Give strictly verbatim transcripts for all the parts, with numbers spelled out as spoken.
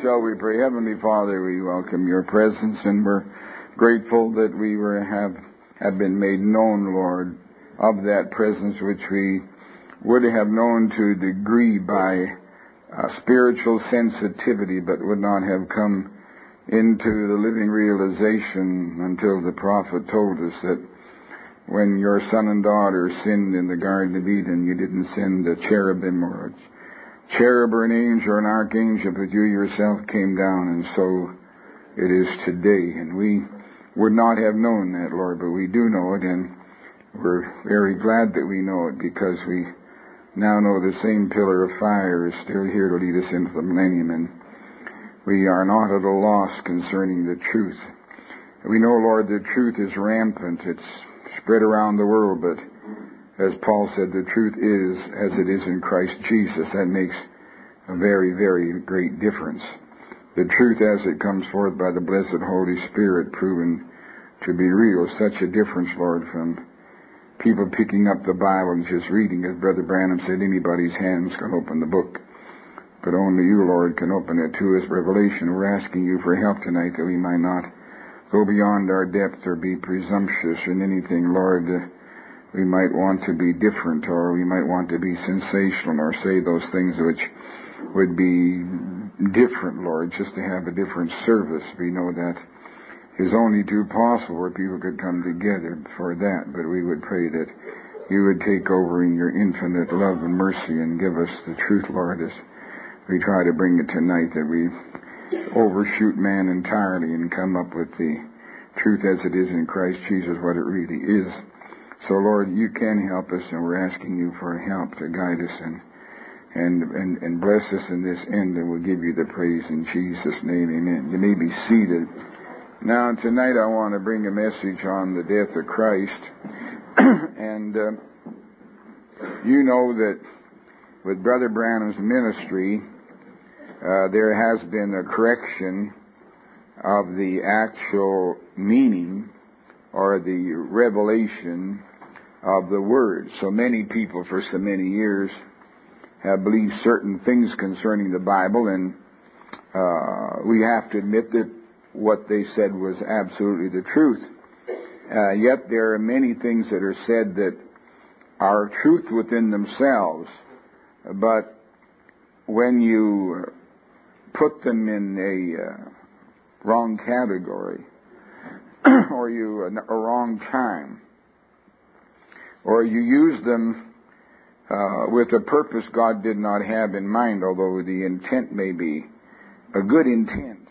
Shall we pray? Heavenly Father, we welcome your presence, and we're grateful that we were have have been made known, Lord, of that presence which we would have known to a degree by uh, spiritual sensitivity, but would not have come into the living realization until the prophet told us that when your son and daughter sinned in the Garden of Eden, you didn't send a cherubim or a cherub or an angel or an archangel, but you yourself came down, and so it is today. And we would not have known that, Lord, but we do know it, and we're very glad that we know it, because we now know the same pillar of fire is still here to lead us into the millennium, and we are not at a loss concerning the truth. We know, Lord, the truth is rampant. It's spread around the world, but as Paul said, the truth is as it is in Christ Jesus. That makes a very, very great difference. The truth as it comes forth by the blessed Holy Spirit, proven to be real. Such a difference, Lord, from people picking up the Bible and just reading. As Brother Branham said, anybody's hands can open the book, but only you, Lord, can open it to us. Revelation. We're asking you for help tonight that we might not go beyond our depth or be presumptuous in anything, Lord. Uh, we might want to be different, or we might want to be sensational, or say those things which would be different, Lord, just to have a different service. We know that is only too possible where people could come together for that, but we would pray that you would take over in your infinite love and mercy and give us the truth, Lord, as we try to bring it tonight, that we overshoot man entirely and come up with the truth as it is in Christ Jesus, what it really is. So, Lord, you can help us, and we're asking you for help to guide us and and and, and bless us in this end, and we'll give you the praise in Jesus' name, amen. You may be seated. Now, tonight I want to bring a message on the death of Christ. and uh, you know that with Brother Branham's ministry, uh, there has been a correction of the actual meaning or the revelation of the Word. So many people for so many years have believed certain things concerning the Bible, and uh, we have to admit that what they said was absolutely the truth. Uh, yet there are many things that are said that are truth within themselves, but when you put them in a uh, wrong category, or you a, a wrong time, or you use them uh, with a purpose God did not have in mind, although the intent may be a good intent,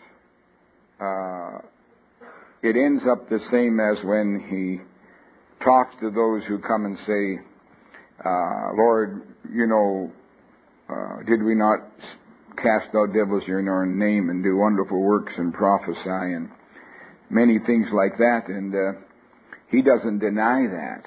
uh, it ends up the same as when he talks to those who come and say, uh, Lord, you know, uh, did we not cast out devils in your name and do wonderful works and prophesy and many things like that? And uh, he doesn't deny that.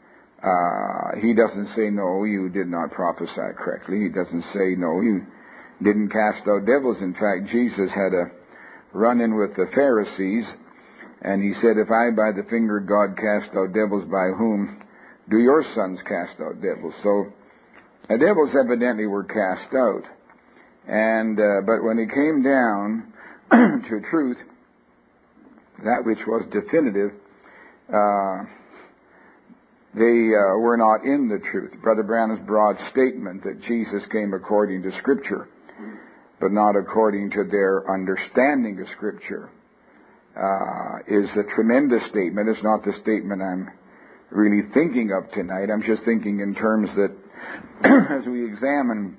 Uh, he doesn't say, no, you did not prophesy correctly. He doesn't say, no, you didn't cast out devils. In fact, Jesus had a run-in with the Pharisees, and he said, if I by the finger of God cast out devils, by whom do your sons cast out devils? So the devils evidently were cast out. And uh, but when it came down to truth, that which was definitive, uh, they uh, were not in the truth. Brother Branham's broad statement that Jesus came according to Scripture, but not according to their understanding of Scripture, uh, is a tremendous statement. It's not the statement I'm really thinking of tonight. I'm just thinking in terms that as we examine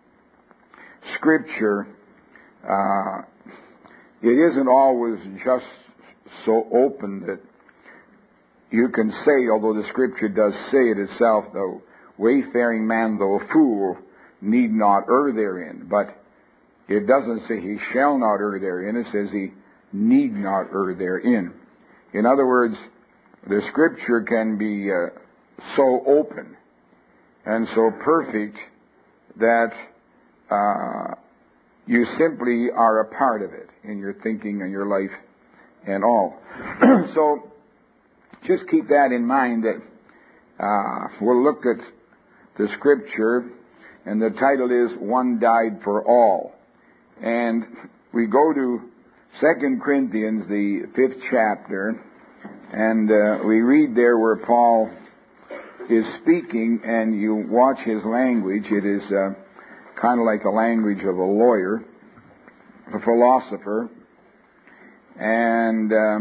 Scripture, uh, it isn't always just so open that you can say, although the Scripture does say it itself, the wayfaring man, though a fool, need not err therein. But it doesn't say he shall not err therein. It says he need not err therein. In other words, the Scripture can be uh, so open and so perfect that uh, you simply are a part of it in your thinking and your life and all. So just keep that in mind, that uh, we'll look at the Scripture, and the title is One Died for All. And we go to Second Corinthians, the fifth chapter, and uh, we read there where Paul is speaking, and you watch his language. It is uh, kind of like the language of a lawyer, a philosopher. And uh,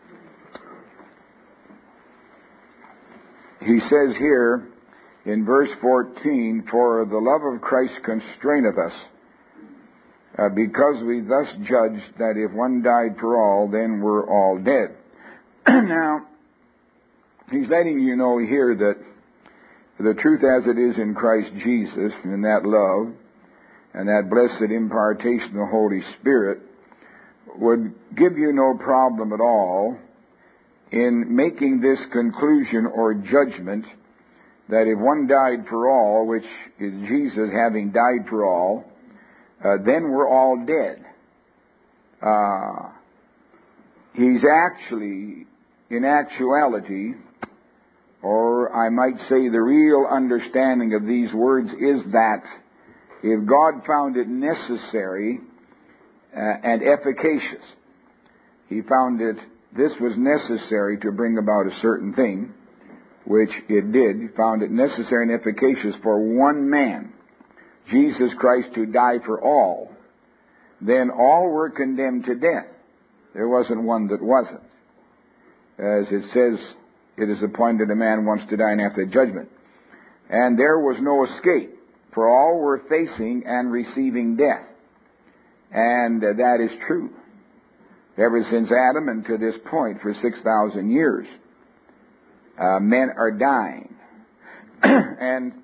he says here in verse fourteen, "For the love of Christ constraineth us, uh, because we thus judge that if one died for all, then we're all dead." Now, he's letting you know here that the truth as it is in Christ Jesus, and that love, and that blessed impartation of the Holy Spirit, would give you no problem at all in making this conclusion or judgment that if one died for all, which is Jesus having died for all, uh, then we're all dead. Uh, he's actually, in actuality, or I might say the real understanding of these words is that if God found it necessary uh, and efficacious, He found it, this was necessary to bring about a certain thing, which it did. He found it necessary and efficacious for one man, Jesus Christ, to die for all. Then all were condemned to death. There wasn't one that wasn't. As it says, it is appointed a man once to die and after judgment. And there was no escape, for all were facing and receiving death. And uh, that is true. Ever since Adam and to this point, for six thousand years, uh, men are dying. And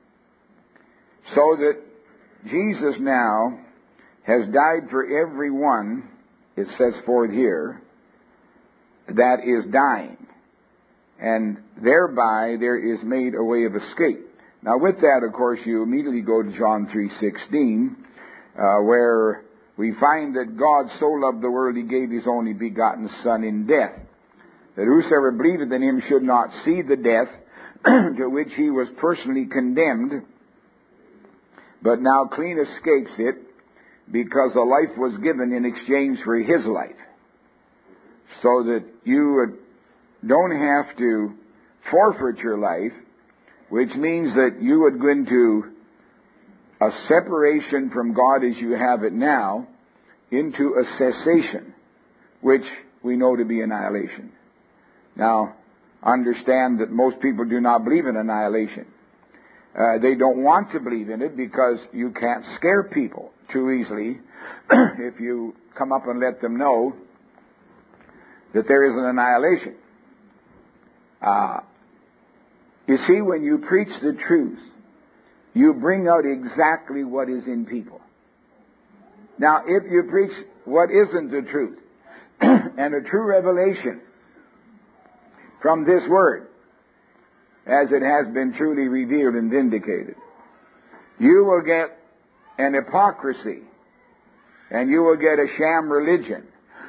so that Jesus now has died for everyone, it says forth here, that is dying. And thereby there is made a way of escape. Now with that, of course, you immediately go to John three sixteen, uh, where we find that God so loved the world, He gave His only begotten Son in death, that whosoever believeth in Him should not see the death to which He was personally condemned, but now clean escapes it, because a life was given in exchange for His life, so that you would don't have to forfeit your life, which means that you would go into a separation from God as you have it now, into a cessation, which we know to be annihilation. Now, understand that most people do not believe in annihilation. Uh, they don't want to believe in it because you can't scare people too easily if you come up and let them know that there is an annihilation. Uh, you see, when you preach the truth, you bring out exactly what is in people. Now, if you preach what isn't the truth, and a true revelation from this word, as it has been truly revealed and vindicated, you will get an hypocrisy, and you will get a sham religion.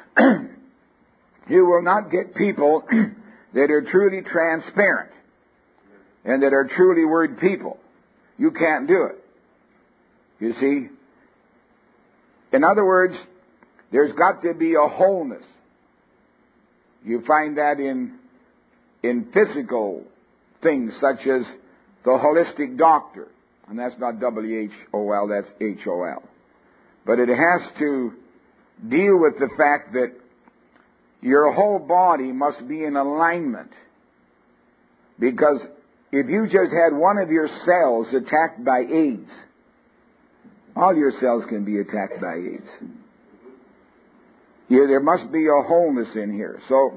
You will not get people that are truly transparent and that are truly word people. You can't do it. You see? In other words, there's got to be a wholeness. You find that in, in physical things such as the holistic doctor. And that's not W H O L, that's H O L. But it has to deal with the fact that your whole body must be in alignment. Because if you just had one of your cells attacked by AIDS, all your cells can be attacked by AIDS. Yeah, there must be a wholeness in here. So,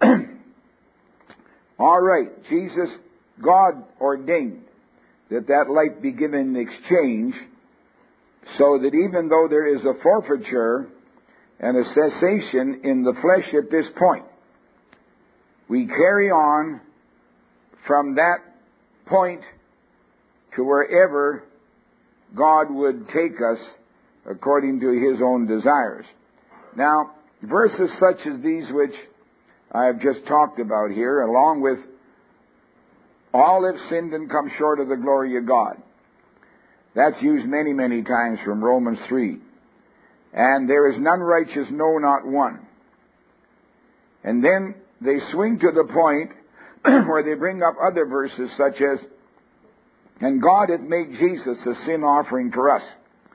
all right, Jesus, God ordained that that life be given in exchange, so that even though there is a forfeiture and a cessation in the flesh at this point, we carry on from that point to wherever God would take us according to His own desires. Now, verses such as these which I have just talked about here, along with all have sinned and come short of the glory of God. That's used many, many times from Romans three. And there is none righteous, no, not one. And then they swing to the point where they bring up other verses such as, and God hath made Jesus a sin offering for us,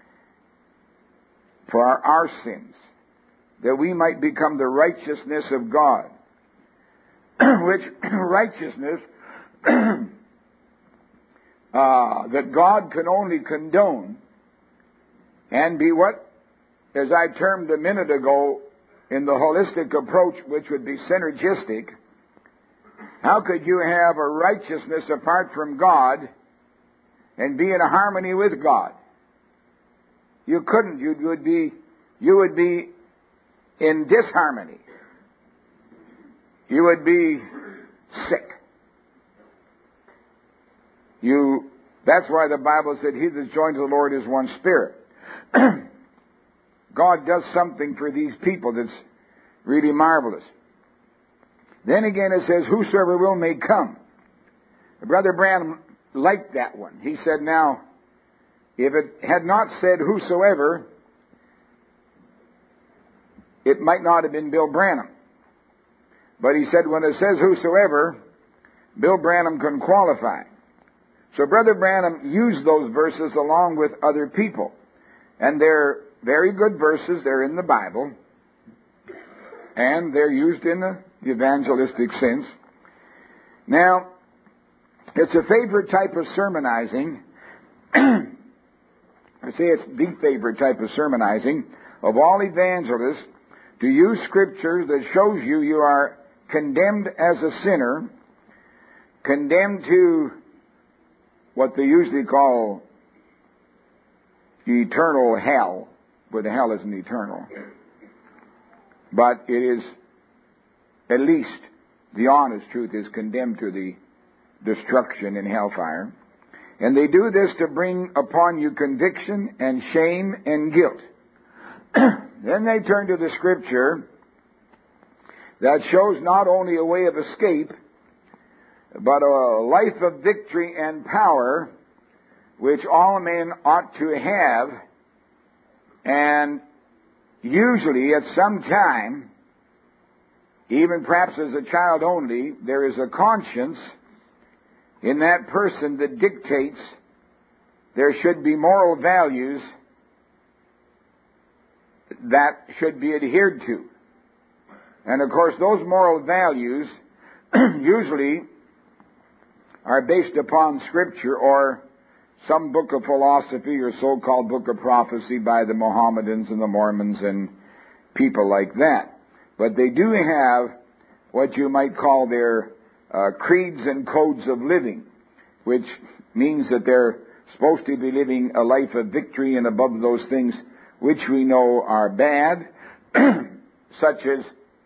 for our, our sins, that we might become the righteousness of God. Which righteousness uh, that God can only condone and be what, as I termed a minute ago, in the holistic approach, which would be synergistic. How could you have a righteousness apart from God and be in a harmony with God? You couldn't. You would be, you would be in disharmony. You would be sick. You, that's why the Bible said, he that's joined to the Lord is one spirit. God does something for these people that's really marvelous. Then again it says, whosoever will may come. Brother Branham liked that one. He said, now, if it had not said whosoever, it might not have been Bill Branham. But he said, when it says whosoever, Bill Branham can qualify. So Brother Branham used those verses along with other people. And they're very good verses. They're in the Bible. And they're used in the evangelistic sense. Now, it's a favorite type of sermonizing. I say it's the favorite type of sermonizing of all evangelists to use scriptures that shows you you are condemned as a sinner, condemned to what they usually call eternal hell, but the hell isn't eternal. But it is, at least, the honest truth is condemned to the destruction in hellfire. And they do this to bring upon you conviction and shame and guilt. Then they turn to the scripture that shows not only a way of escape, but a life of victory and power, which all men ought to have, and usually at some time, even perhaps as a child only, there is a conscience in that person that dictates there should be moral values that should be adhered to. And of course, those moral values usually are based upon Scripture or some book of philosophy or so-called book of prophecy by the Mohammedans and the Mormons and people like that. But they do have what you might call their uh, creeds and codes of living, which means that they're supposed to be living a life of victory and above those things which we know are bad, such as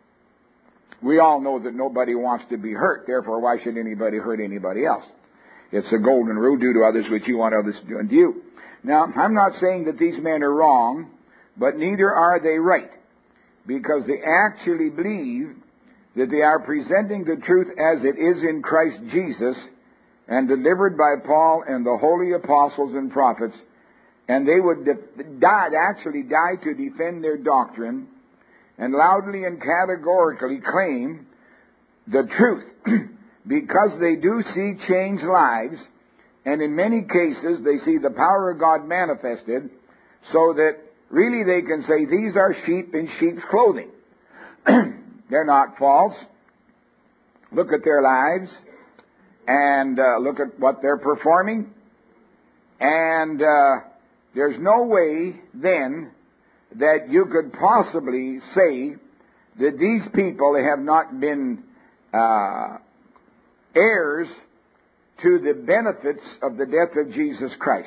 we all know that nobody wants to be hurt, therefore why should anybody hurt anybody else? It's a golden rule, do to others what you want others to do unto you. Now, I'm not saying that these men are wrong, but neither are they right, because they actually believe that they are presenting the truth as it is in Christ Jesus and delivered by Paul and the holy apostles and prophets, and they would de- die, actually die to defend their doctrine and loudly and categorically claim the truth because they do see changed lives, and in many cases they see the power of God manifested, so that really they can say these are sheep in sheep's clothing. They're not false. Look at their lives and uh, look at what they're performing, and uh, there's no way then that you could possibly say that these people have not been uh, heirs to the benefits of the death of Jesus Christ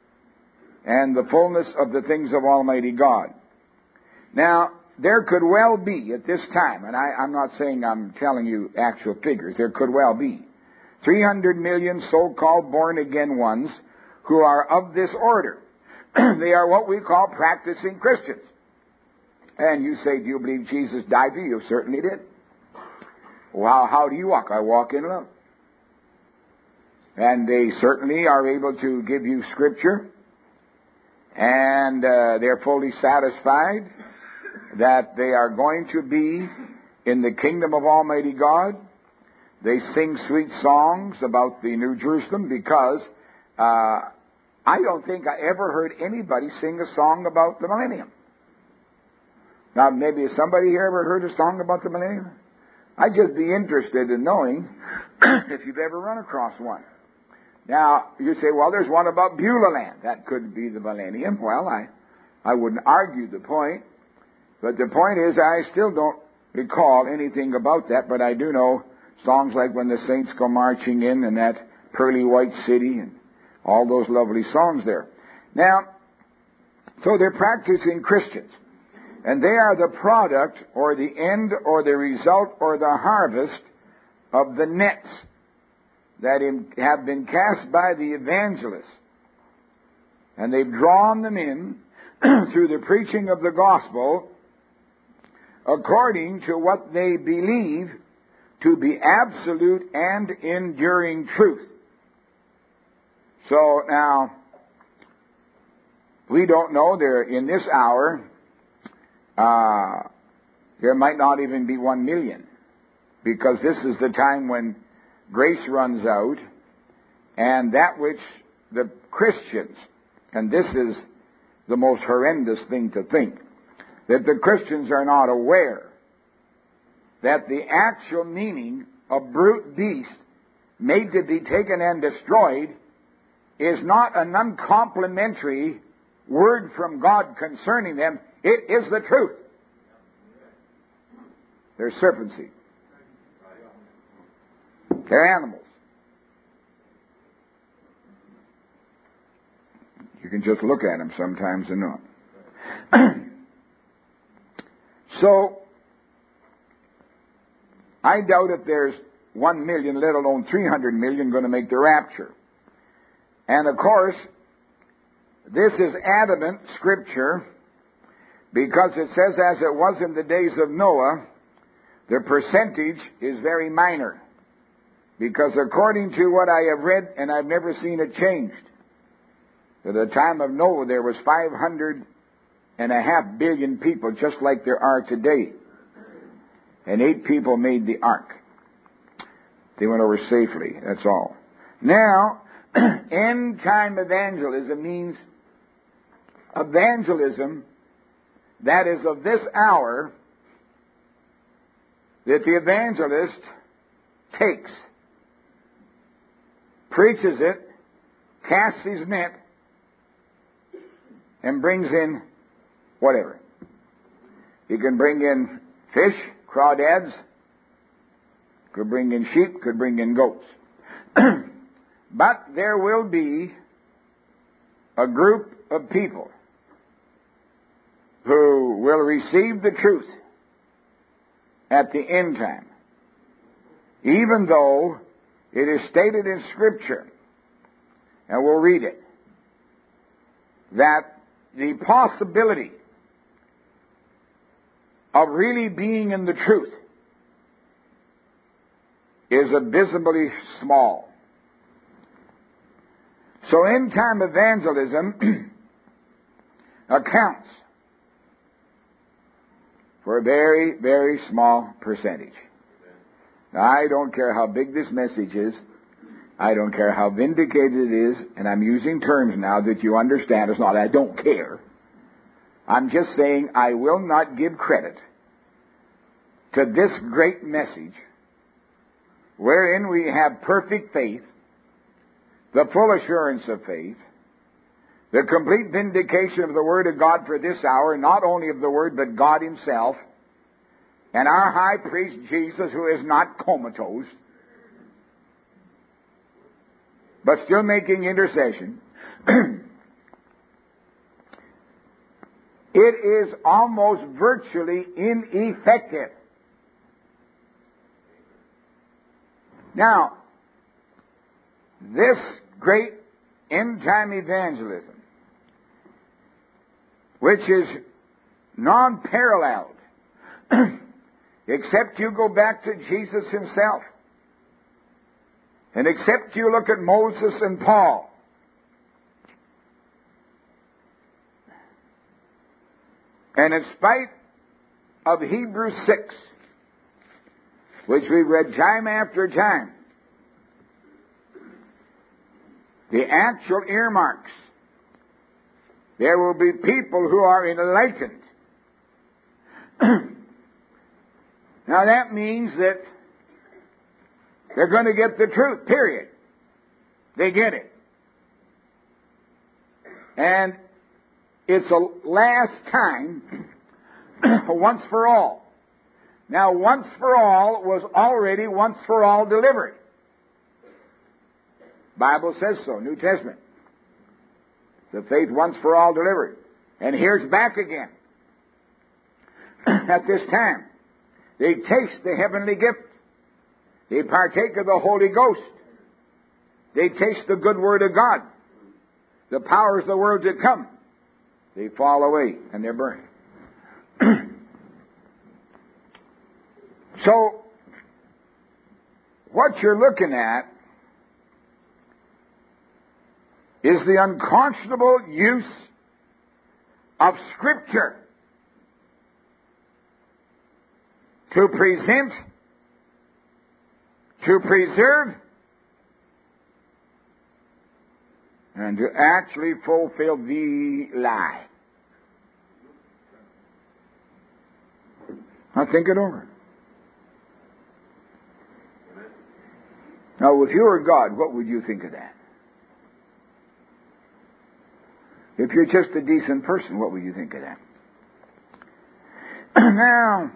and the fullness of the things of Almighty God. Now, there could well be at this time, and I, I'm not saying I'm telling you actual figures, there could well be three hundred million so-called born-again ones who are of this order. They are what we call practicing Christians. And you say, do you believe Jesus died for you? You certainly did. Well, how do you walk? I walk in love. And they certainly are able to give you Scripture And uh, they're fully satisfied that they are going to be in the kingdom of Almighty God. They sing sweet songs about the New Jerusalem because uh, I don't think I ever heard anybody sing a song about the millennium. Now, maybe somebody here ever heard a song about the millennium? I'd just be interested in knowing if you've ever run across one. Now, you say, well, there's one about Beulah land. That could be the millennium. Well, I, I wouldn't argue the point. But the point is, I still don't recall anything about that, but I do know songs like When the Saints Go Marching In and that Pearly White City and all those lovely songs there. Now, so they're practicing Christians. And they are the product or the end or the result or the harvest of the nets that have been cast by the evangelists. And they've drawn them in through the preaching of the gospel according to what they believe to be absolute and enduring truth. So now, we don't know, there in this hour, uh, there might not even be one million, because this is the time when grace runs out, and that which the Christians, and this is the most horrendous thing to think, that the Christians are not aware that the actual meaning of brute beast made to be taken and destroyed is not an uncomplimentary word from God concerning them. It is the truth. They're serpent seed. They're animals. You can just look at them sometimes and know. So, I doubt if there's one million, let alone three hundred million, going to make the rapture. And of course, this is adamant scripture, because it says, as it was in the days of Noah, the percentage is very minor. Because according to what I have read, and I've never seen it changed, at the time of Noah there was five hundred and a half billion people, just like there are today. And eight people made the ark. They went over safely, that's all. Now, end-time evangelism means evangelism that is of this hour, that the evangelist takes, preaches it, casts his net, and brings in whatever. He can bring in fish, crawdads, could bring in sheep, could bring in goats. But there will be a group of people who will receive the truth at the end time, even though it is stated in Scripture, and we'll read it, that the possibility of really being in the truth is abysmally small. So end-time evangelism accounts for a very, very small percentage. Now, I don't care how big this message is. I don't care how vindicated it is. And I'm using terms now that you understand. It's not I don't care. I'm just saying I will not give credit to this great message wherein we have perfect faith, the full assurance of faith, the complete vindication of the Word of God for this hour, not only of the Word, but God Himself, and our high priest Jesus, who is not comatose, but still making intercession. It is almost virtually ineffective. Now, this great end-time evangelism, which is non-paralleled, except you go back to Jesus Himself, and except you look at Moses and Paul, And in spite of Hebrews six, which we've read time after time, the actual earmarks, there will be people who are enlightened. Now that means that they're going to get the truth, period. They get it. And it's a last time, once for all. Now, once for all was already once for all delivered. Bible says so, New Testament. The faith once for all delivered. And here's back again. At this time, they taste the heavenly gift. They partake of the Holy Ghost. They taste the good word of God. The powers of the world to come. They fall away and they're burned. So, what you're looking at is the unconscionable use of Scripture to present, to preserve, and to actually fulfill the lie. Now think it over. Now, if you were God, what would you think of that? If you're just a decent person, what would you think of that? Now,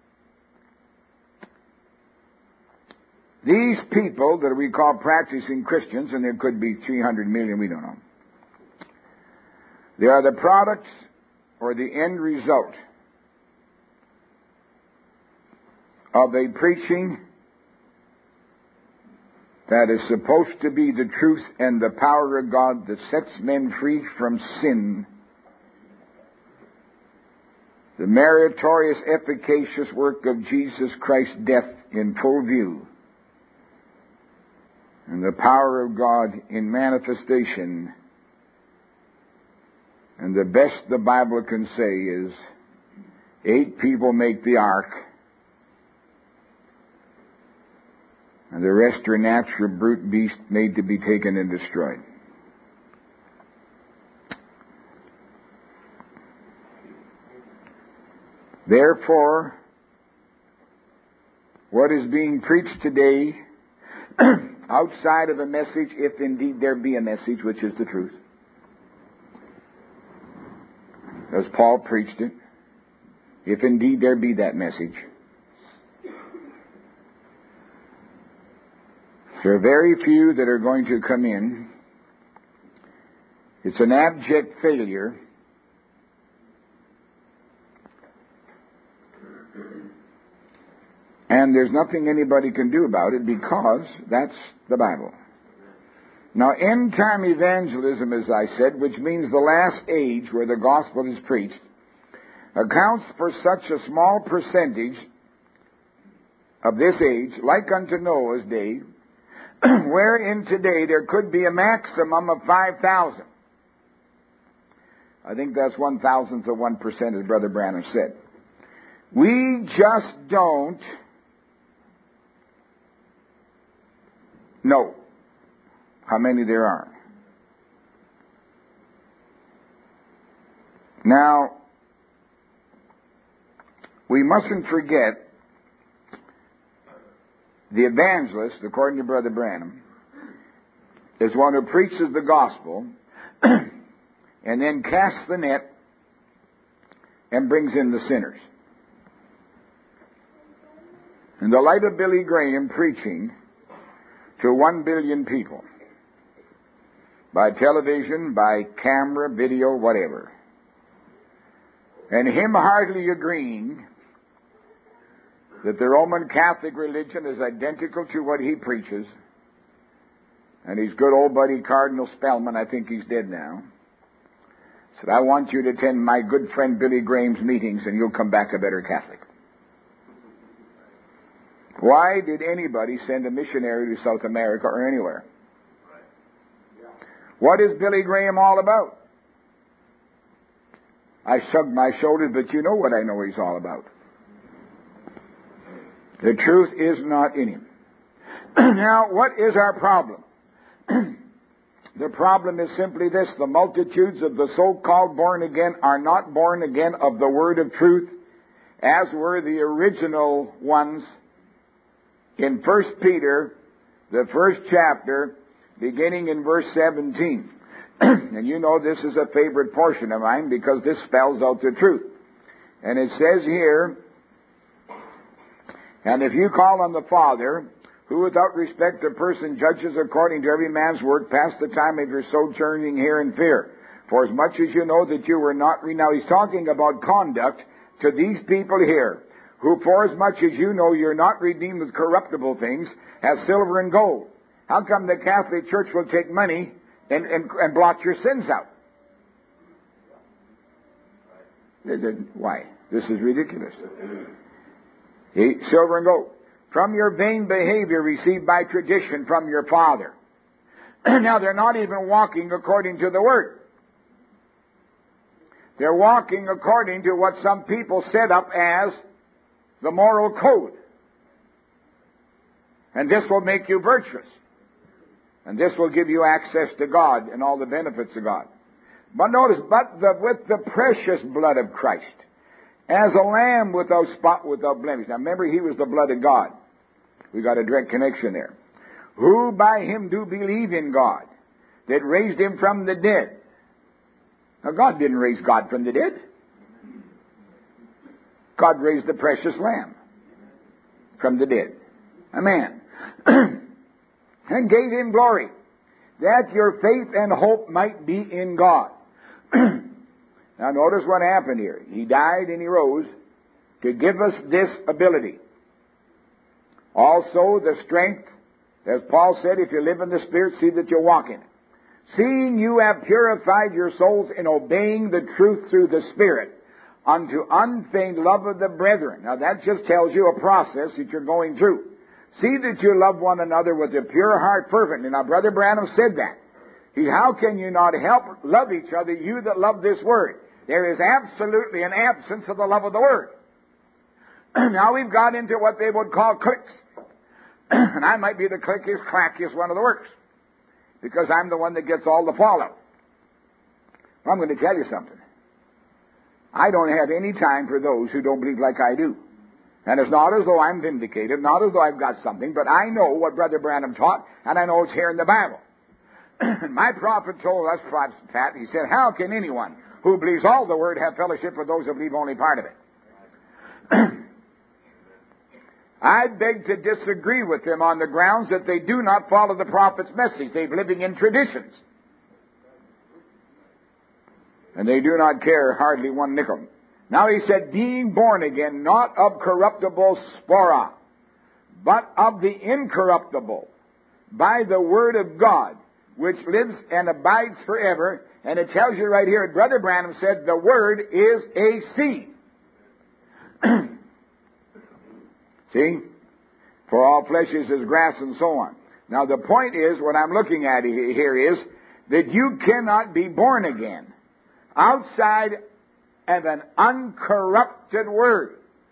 these people that we call practicing Christians, and there could be three hundred million, we don't know. They are the products or the end result of a preaching that is supposed to be the truth and the power of God that sets men free from sin. The meritorious, efficacious work of Jesus Christ's death in full view. And the power of God in manifestation. And the best the Bible can say is, eight people make the ark. And the rest are natural brute beasts made to be taken and destroyed. Therefore, what is being preached today, outside of a message, if indeed there be a message, which is the truth, as Paul preached it, if indeed there be that message, there are very few that are going to come in. It's an abject failure. And there's nothing anybody can do about it because that's the Bible. Now, end-time evangelism, as I said, which means the last age where the gospel is preached, accounts for such a small percentage of this age, like unto Noah's day, wherein today there could be a maximum of five thousand. I think that's one thousandth of one percent, as Brother Branham said. We just don't know how many there are. Now, we mustn't forget the evangelist, according to Brother Branham, is one who preaches the gospel and then casts the net and brings in the sinners. In the light of Billy Graham preaching to one billion people, by television, by camera, video, whatever, and him hardly agreeing that the Roman Catholic religion is identical to what he preaches, and his good old buddy Cardinal Spellman, I think he's dead now, said, I want you to attend my good friend Billy Graham's meetings and you'll come back a better Catholic. Why did anybody send a missionary to South America or anywhere? What is Billy Graham all about? I shrugged my shoulders, but you know what I know he's all about. The truth is not in him. Now, what is our problem? The problem is simply this. The multitudes of the so-called born again are not born again of the word of truth, as were the original ones in First Peter, the first chapter, beginning in verse seventeen. And you know this is a favorite portion of mine because this spells out the truth. And it says here, and if you call on the Father, who without respect of person judges according to every man's work, pass the time of your sojourning here in fear. For as much as you know that you were not... Re- now he's talking about conduct to these people here, who for as much as you know you're not redeemed with corruptible things, as silver and gold. How come the Catholic Church will take money and, and, and blot your sins out? Why? This is ridiculous. He, silver and gold. From your vain behavior received by tradition from your father. Now they're not even walking according to the word. They're walking according to what some people set up as the moral code. And this will make you virtuous. And this will give you access to God and all the benefits of God. But notice, but the, with the precious blood of Christ, as a lamb without spot, without blemish. Now remember, he was the blood of God. We got a direct connection there. Who by him do believe in God, that raised him from the dead. Now God didn't raise God from the dead. God raised the precious lamb from the dead. A man. And gave him glory, that your faith and hope might be in God. Now notice what happened here. He died and he rose to give us this ability. Also the strength, as Paul said, if you live in the Spirit, see that you walk in it. Seeing you have purified your souls in obeying the truth through the Spirit, unto unfeigned love of the brethren. Now that just tells you a process that you're going through. See that you love one another with a pure heart fervently. Now Brother Branham said that. He, how can you not help love each other, you that love this word? There is absolutely an absence of the love of the word. Now we've got into what they would call cliques. And I might be the clickiest, clackiest one of the works, because I'm the one that gets all the fallout. Well, I'm going to tell you something. I don't have any time for those who don't believe like I do. And it's not as though I'm vindicated, not as though I've got something, but I know what Brother Branham taught, and I know it's here in the Bible. My prophet told us, Pat, he said, how can anyone who believes all the Word have fellowship with those who believe only part of it? I beg to disagree with them on the grounds that they do not follow the prophet's message. They're living in traditions. And they do not care hardly one nickel. Now he said, being born again, not of corruptible spora, but of the incorruptible, by the word of God, which lives and abides forever. And it tells you right here, Brother Branham said, the word is a seed. See? For all flesh is as grass and so on. Now the point is, what I'm looking at here is, that you cannot be born again outside of an uncorrupted word.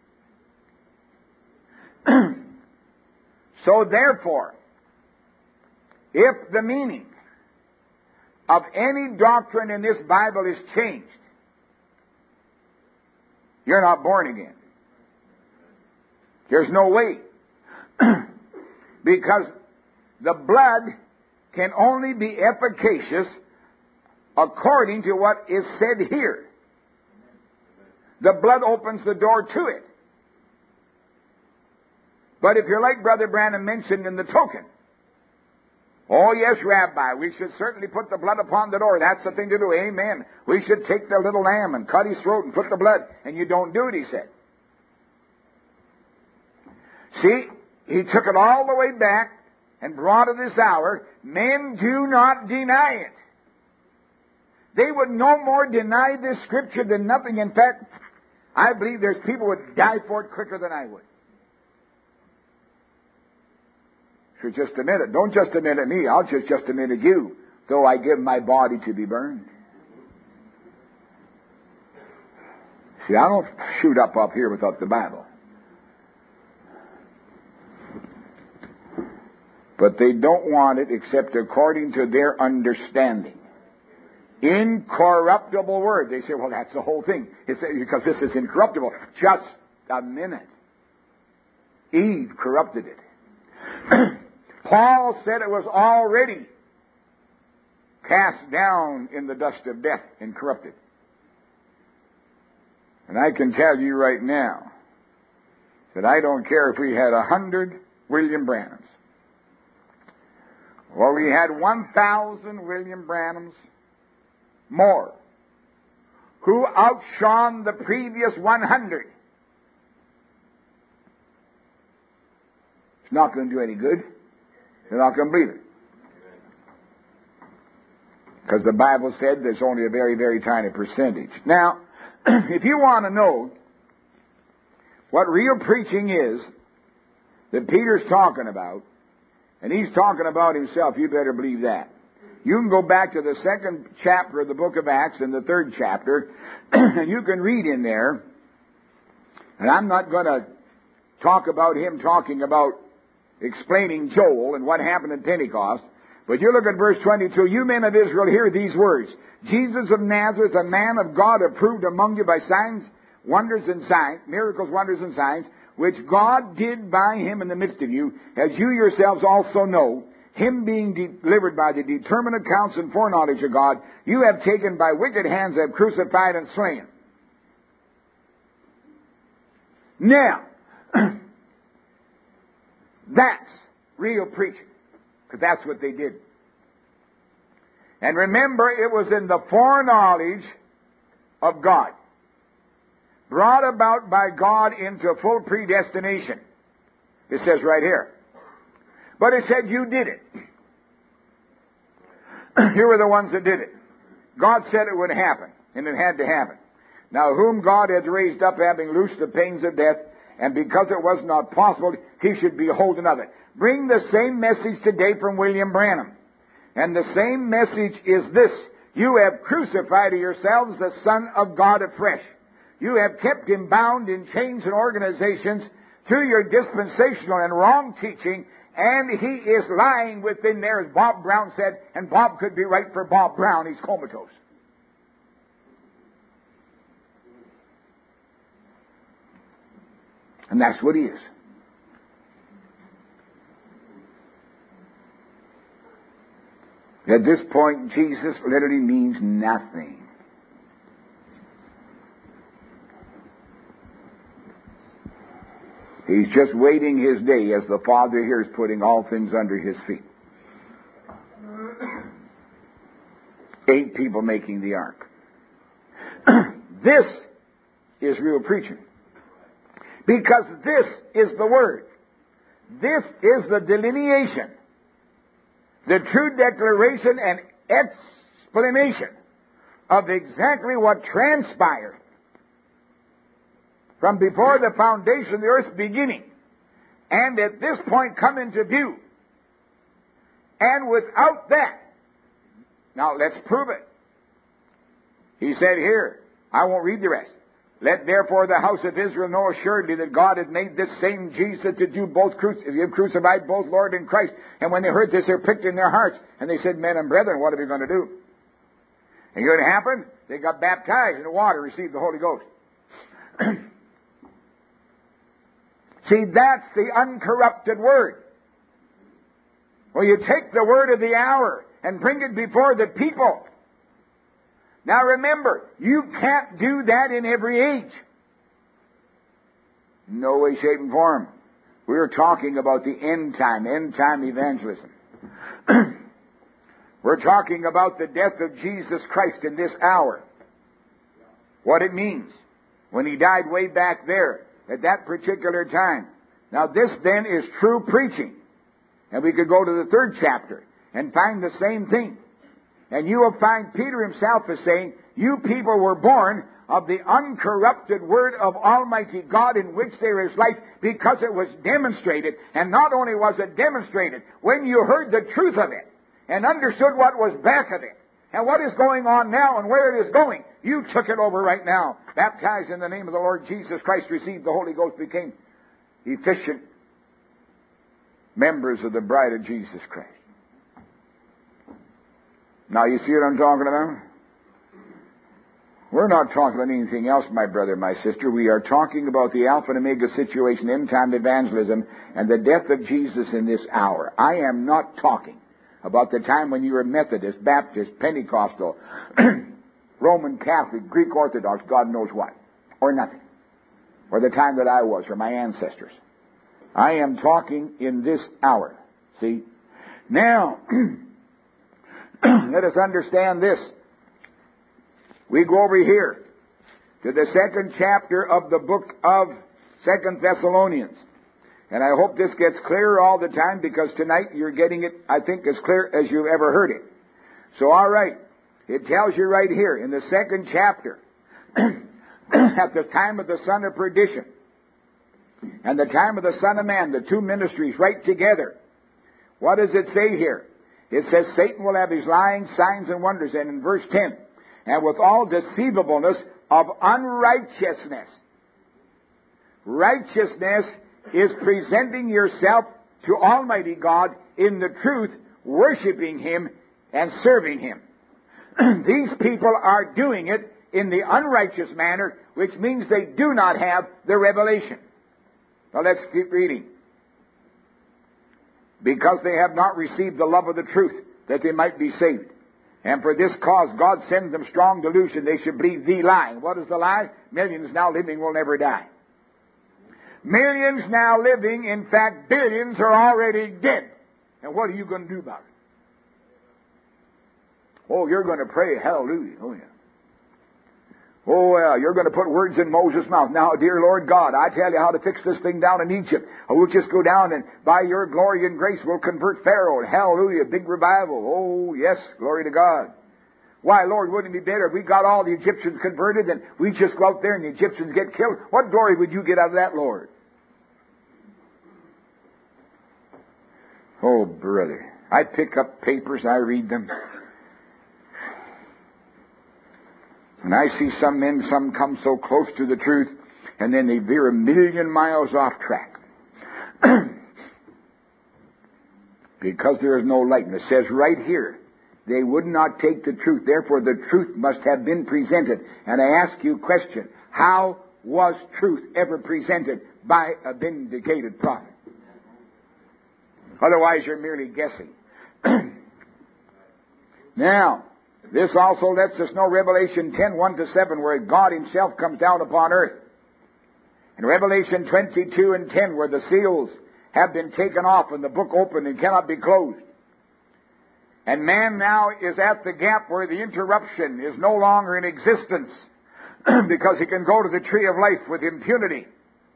So therefore, if the meaning of any doctrine in this Bible is changed, you're not born again. There's no way. Because the blood can only be efficacious according to what is said here. The blood opens the door to it. But if you're like Brother Branham mentioned in the token, oh yes, Rabbi, we should certainly put the blood upon the door. That's the thing to do. Amen. We should take the little lamb and cut his throat and put the blood. And you don't do it, he said. See, he took it all the way back and brought it this hour. Men do not deny it. They would no more deny this scripture than nothing. In fact, I believe there's people who would die for it quicker than I would. So just a minute. Don't just a minute me. I'll just just a minute you, though I give my body to be burned. See, I don't shoot up up here without the Bible. But they don't want it except according to their understanding. Incorruptible word. They say, well, that's the whole thing. It's because this is incorruptible. Just a minute. Eve corrupted it. Paul said it was already cast down in the dust of death and corrupted. And I can tell you right now that I don't care if we had a hundred William Branhams, or we had one thousand William Branhams more, who outshone the previous one hundred. It's not going to do any good. They're not going to believe it. Because the Bible said there's only a very, very tiny percentage. Now, if you want to know what real preaching is that Peter's talking about, and he's talking about himself, you better believe that. You can go back to the second chapter of the book of Acts and the third chapter, and you can read in there, and I'm not going to talk about him talking about explaining Joel and what happened at Pentecost, but you look at verse twenty-two, you men of Israel, hear these words. Jesus of Nazareth, a man of God, approved among you by signs, wonders and signs, miracles, wonders and signs, which God did by him in the midst of you, as you yourselves also know, him being delivered by the determinate counsel and foreknowledge of God, you have taken by wicked hands, have crucified and slain. Now, that's real preaching, because that's what they did. And remember, it was in the foreknowledge of God, brought about by God into full predestination. It says right here. But it said you did it. Here were the ones that did it. God said it would happen, and it had to happen. Now, whom God has raised up, having loosed the pains of death, and because it was not possible, he should be holden of it. Bring the same message today from William Branham. And the same message is this. You have crucified to yourselves the Son of God afresh. You have kept him bound in chains and organizations through your dispensational and wrong teaching, and he is lying within there, as Bob Brown said, and Bob could be right for Bob Brown. He's comatose. And that's what he is. At this point, Jesus literally means nothing. He's just waiting his day as the Father here is putting all things under his feet. Eight people making the ark. This is real preaching. Because this is the Word. This is the delineation, the true declaration and explanation of exactly what transpired from before the foundation of the earth's beginning, and at this point come into view. And without that, now let's prove it. He said here, I won't read the rest. Let therefore the house of Israel know assuredly that God had made this same Jesus that you both cruci- you have crucified, both Lord and Christ. And when they heard this, they were pricked in their hearts. And they said, men and brethren, what are we going to do? And you know what happened? They got baptized in the water, received the Holy Ghost. See, that's the uncorrupted Word. Well, you take the word of the hour and bring it before the people. Now remember, you can't do that in every age. No way, shape, and form. We're talking about the end time, end time evangelism. We're talking about the death of Jesus Christ in this hour. What it means when he died way back there at that particular time. Now this then is true preaching. And we could go to the third chapter and find the same thing. And you will find Peter himself is saying, you people were born of the uncorrupted Word of Almighty God in which there is life, because it was demonstrated. And not only was it demonstrated, when you heard the truth of it and understood what was back of it And what is going on now and where it is going, you took it over right now. Baptized in the name of the Lord Jesus Christ, received the Holy Ghost, became efficient members of the bride of Jesus Christ. Now you see what I'm talking about? We're not talking about anything else, my brother, my sister. We are talking about the Alpha and Omega situation, end-time evangelism, and the death of Jesus in this hour. I am not talking about the time when you were Methodist, Baptist, Pentecostal, Roman Catholic, Greek Orthodox, God knows what, or nothing, or the time that I was, or my ancestors. I am talking in this hour. See? Now, let us understand this. We go over here to the second chapter of the book of Second Thessalonians. And I hope this gets clearer all the time, because tonight you're getting it, I think, as clear as you've ever heard it. So, all right. It tells you right here in the second chapter, at the time of the son of perdition and the time of the Son of Man, the two ministries right together. What does it say here? It says Satan will have his lying signs and wonders. And in verse ten, and with all deceivableness of unrighteousness. Righteousness is presenting yourself to Almighty God in the truth, worshiping Him and serving Him. These people are doing it in the unrighteous manner, which means they do not have the revelation. Now let's keep reading. Because they have not received the love of the truth, that they might be saved. And for this cause God sends them strong delusion, they should believe the lie. What is the lie? Millions now living will never die. Millions now living, in fact, billions are already dead. And what are you going to do about it? Oh, you're going to pray, hallelujah. Oh, yeah. Oh, well, you're going to put words in Moses' mouth. Now, dear Lord God, I tell you how to fix this thing down in Egypt. We'll just go down and by your glory and grace we'll convert Pharaoh. And hallelujah, big revival. Oh, yes, glory to God. Why, Lord, wouldn't it be better if we got all the Egyptians converted and we just go out there and the Egyptians get killed? What glory would you get out of that, Lord? Oh, brother, I pick up papers, I read them. And I see some men, some come so close to the truth, and then they veer a million miles off track. Because there is no light. And it says right here, they would not take the truth. Therefore, the truth must have been presented. And I ask you a question. How was truth ever presented by a vindicated prophet? Otherwise, you're merely guessing. Now, this also lets us know Revelation ten, one to seven, where God Himself comes down upon earth. In Revelation twenty-two and ten, where the seals have been taken off and the book opened and cannot be closed. And man now is at the gap where the interruption is no longer in existence because he can go to the tree of life with impunity.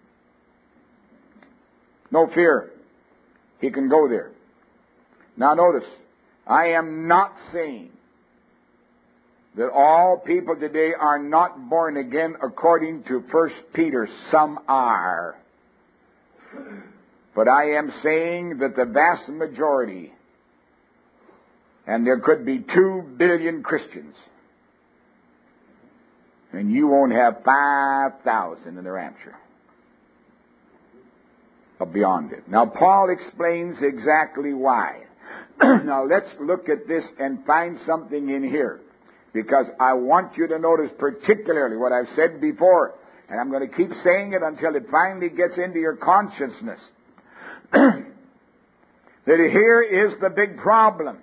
No fear. He can go there. Now notice, I am not saying that all people today are not born again according to First Peter. Some are. But I am saying that the vast majority, and there could be two billion Christians, and you won't have five thousand in the rapture. Or beyond it. Now Paul explains exactly why. Now let's look at this and find something in here. Because I want you to notice particularly what I've said before, and I'm going to keep saying it until it finally gets into your consciousness. That here is the big problem.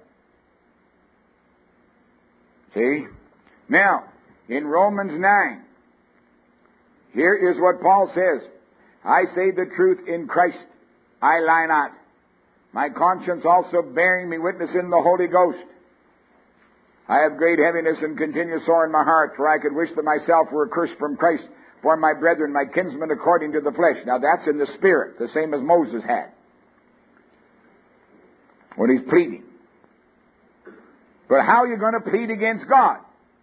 See? Now, in Romans nine, here is what Paul says. I say the truth in Christ, I lie not. My conscience also bearing me witness in the Holy Ghost. I have great heaviness and continual sore in my heart, for I could wish that myself were accursed from Christ for my brethren, my kinsmen according to the flesh. Now that's in the spirit, the same as Moses had when he's pleading. But how are you going to plead against God?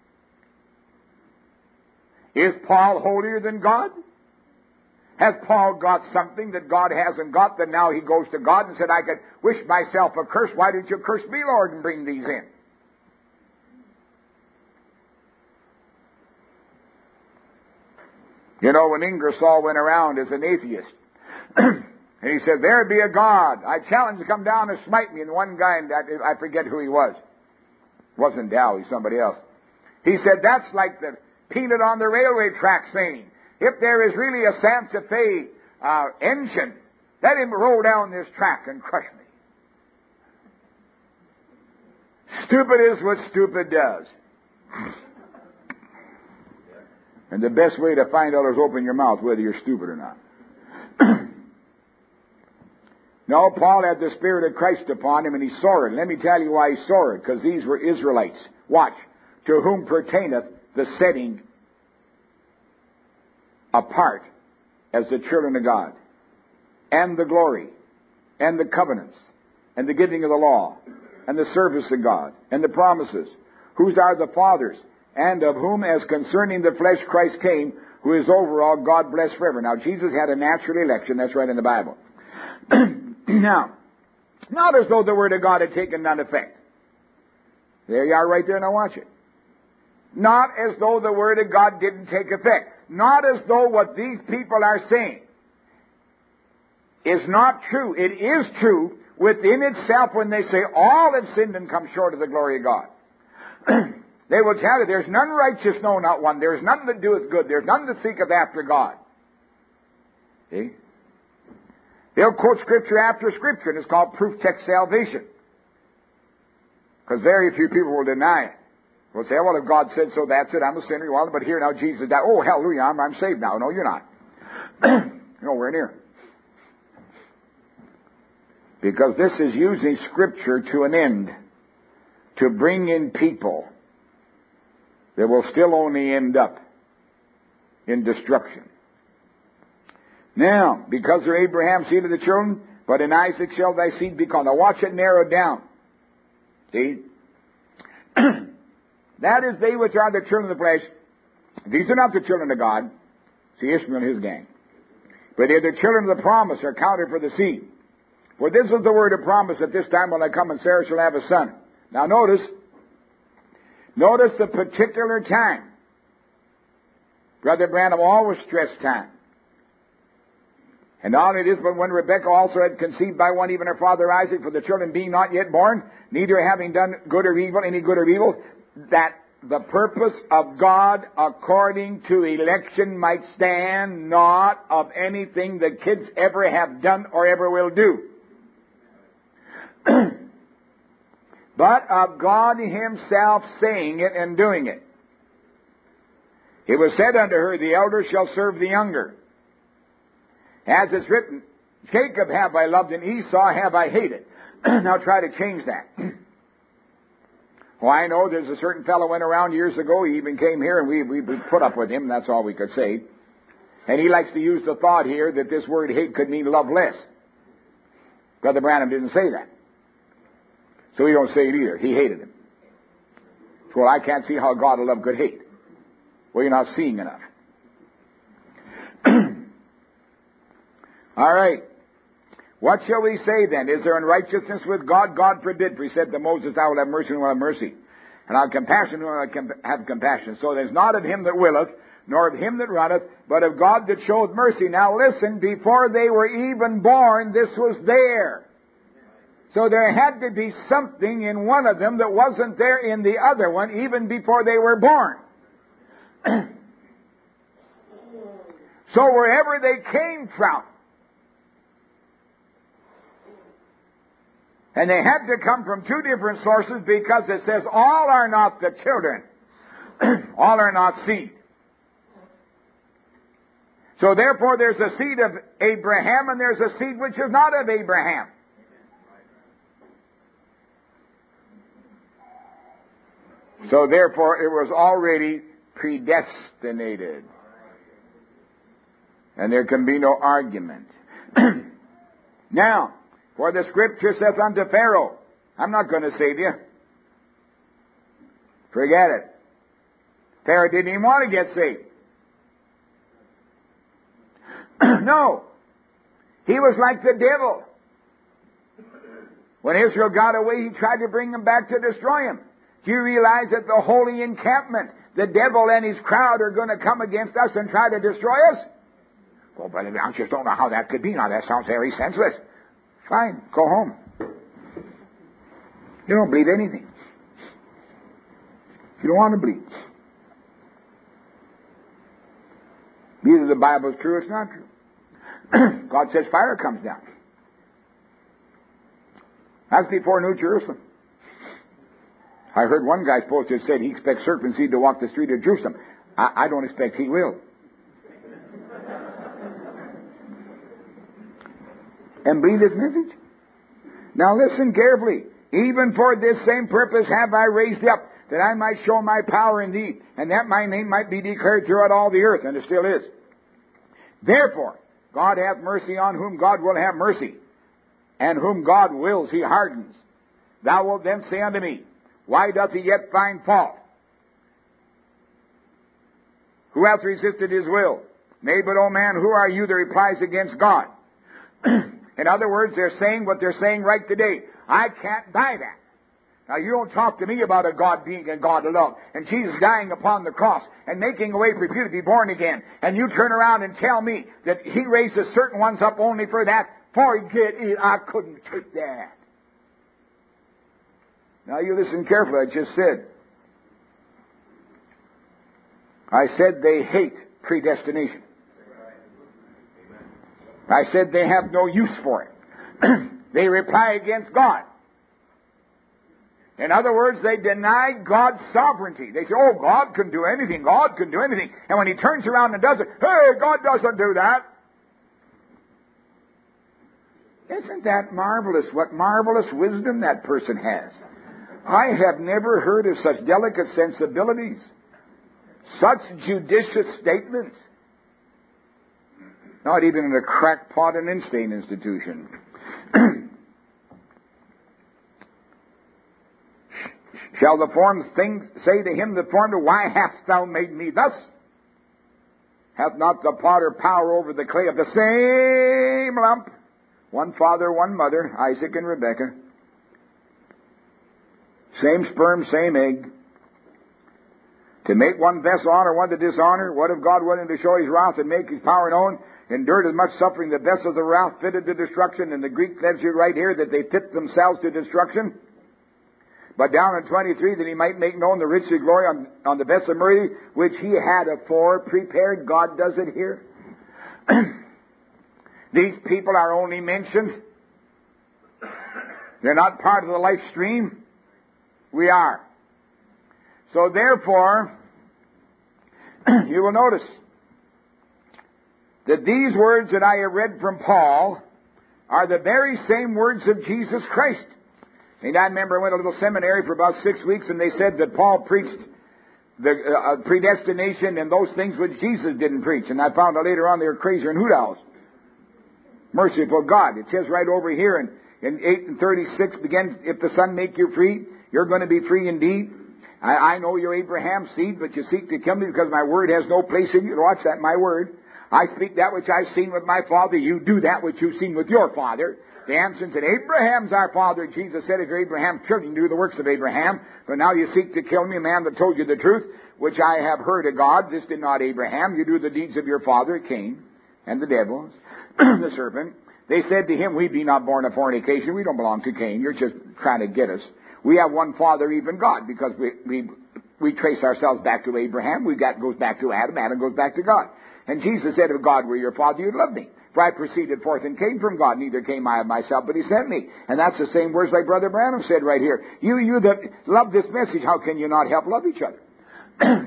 Is Paul holier than God? Has Paul got something that God hasn't got, that now he goes to God and said, I could wish myself accursed. Why didn't you curse me, Lord, and bring these in? You know, when Ingersoll went around as an atheist, and he said, there be a God. I challenge you to come down and smite me. And one guy, I forget who he was. It wasn't Dow, he's somebody else. He said, that's like the peanut on the railway track saying, if there is really a Santa Fe uh, engine, let him roll down this track and crush me. Stupid is what stupid does. And the best way to find out is open your mouth, whether you're stupid or not. No, Paul had the Spirit of Christ upon him, and he saw it. And let me tell you why he saw it, because these were Israelites. Watch. To whom pertaineth the setting apart as the children of God, and the glory, and the covenants, and the giving of the law, and the service of God, and the promises, whose are the fathers, and of whom as concerning the flesh Christ came, who is over all, God bless forever. Now, Jesus had a natural election. That's right in the Bible. Now, not as though the Word of God had taken none effect. There you are right there, now watch it. Not as though the Word of God didn't take effect. Not as though what these people are saying is not true. It is true within itself when they say all have sinned and come short of the glory of God. They will tell you there's none righteous, no, not one. There's none that doeth good. There's none that seeketh after God. See? They'll quote Scripture after Scripture, and it's called proof text salvation. Because very few people will deny it. They'll say, well, if God said so, that's it. I'm a sinner. Well, but here now Jesus died. Oh, hallelujah, I'm, I'm saved now. No, you're not. Nowhere near. Because this is using Scripture to an end, to bring in people that will still only end up in destruction. Now, because they're Abraham's seed of the children, but in Isaac shall thy seed be called. Now watch it narrowed down. See? That is they which are the children of the flesh. These are not the children of God. See, Ishmael and his gang. But they're the children of the promise, are counted for the seed. For this is the word of promise, at this time when I come and Sarah shall have a son. Now notice, notice the particular time. Brother Branham always stressed time. And not only this, but when Rebekah also had conceived by one, even her father Isaac, for the children being not yet born, neither having done good or evil, any good or evil, that the purpose of God according to election might stand, not of anything the kids ever have done or ever will do, but of God Himself saying it and doing it. It was said unto her, the elder shall serve the younger. As it's written, Jacob have I loved and Esau have I hated. Now try to change that. Well, I know there's a certain fellow went around years ago. He even came here and we, we put up with him. That's all we could say. And he likes to use the thought here that this word hate could mean love less. Brother Branham didn't say that. So we don't say it either. He hated him. Well, I can't see how God will love could hate. Well, you're not seeing enough. All right. What shall we say then? Is there unrighteousness with God? God forbid. For He said to Moses, I will have mercy and will have mercy. And I'll have compassion and will have compassion. So there's not of him that willeth, nor of him that runneth, but of God that showeth mercy. Now listen, before they were even born, this was there. So there had to be something in one of them that wasn't there in the other one, even before they were born. So wherever they came from, and they had to come from two different sources, because it says all are not the children. All are not seed. So therefore there's a seed of Abraham and there's a seed which is not of Abraham. So therefore it was already predestinated. And there can be no argument. Now, for the Scripture saith unto Pharaoh, I'm not going to save you. Forget it. Pharaoh didn't even want to get saved. No. He was like the devil. When Israel got away, he tried to bring them back to destroy him. Do you realize that the holy encampment, the devil and his crowd are going to come against us and try to destroy us? Well, Brother, I just don't know how that could be. Now, that sounds very senseless. Fine, go home. You don't believe anything. You don't want to believe. Either the Bible is true or it's not true. God says fire comes down. That's before New Jerusalem. I heard one guy supposed to have said he expects serpent seed to walk the street of Jerusalem. I, I don't expect he will. And believe his message. Now listen carefully. Even for this same purpose have I raised up, that I might show my power in thee, and that my name might be declared throughout all the earth. And it still is. Therefore, God hath mercy on whom God will have mercy, and whom God wills he hardens. Thou wilt then say unto me, why doth he yet find fault? Who hath resisted his will? Nay, but, O man, who are you that replies against God? In other words, they're saying what they're saying right today. I can't buy that. Now, you don't talk to me about a God being a God of love, and Jesus dying upon the cross, and making a way for you to be born again, and you turn around and tell me that he raises certain ones up only for that. Forget it. I couldn't take that. Now, you listen carefully. I just said. I said they hate predestination. I said they have no use for it. They reply against God. In other words, they deny God's sovereignty. They say, oh, God can do anything. God can do anything. And when he turns around and does it, hey, God doesn't do that. Isn't that marvelous? What marvelous wisdom that person has. I have never heard of such delicate sensibilities, such judicious statements. Not even in a crackpot and insane institution. Shall the formed thing say to him that formed it, why hast thou made me thus? Hath not the potter power over the clay of the same lump? One father, one mother, Isaac and Rebekah. Same sperm, same egg. To make one vessel honor, one to dishonor. What if God willing to show his wrath and make his power known? Endured as much suffering, the vessels of wrath fitted to destruction. And the Greek says you right here that they fit themselves to destruction. But down in twenty-three, that he might make known the riches of glory on, on the vessel of mercy, which he had afore prepared. God does it here. These people are only mentioned. They're not part of the life stream. We are. So therefore, you will notice that these words that I have read from Paul are the very same words of Jesus Christ. And I remember I went to a little seminary for about six weeks and they said that Paul preached the uh, predestination and those things which Jesus didn't preach. And I found out later on they were crazier than hoot owls. Merciful God. It says right over here in, in eight and thirty-six begins, if the Son make you free, you're going to be free indeed. I, I know you're Abraham's seed, but you seek to kill me because my word has no place in you. Watch that, my word. I speak that which I've seen with my father. You do that which you've seen with your father. The answer said, Abraham's our father. Jesus said, if you're Abraham's children, do the works of Abraham. But now you seek to kill me, a man that told you the truth, which I have heard of God. This did not Abraham. You do the deeds of your father, Cain, and the devils, the serpent. They said to him, we be not born of fornication. We don't belong to Cain. You're just trying to get us. We have one father, even God, because we we, we trace ourselves back to Abraham. We got goes back to Adam. Adam goes back to God. And Jesus said, if God were your father, you'd love me. For I proceeded forth and came from God. Neither came I of myself, but he sent me. And that's the same words like Brother Branham said right here. You, you that love this message, how can you not help love each other?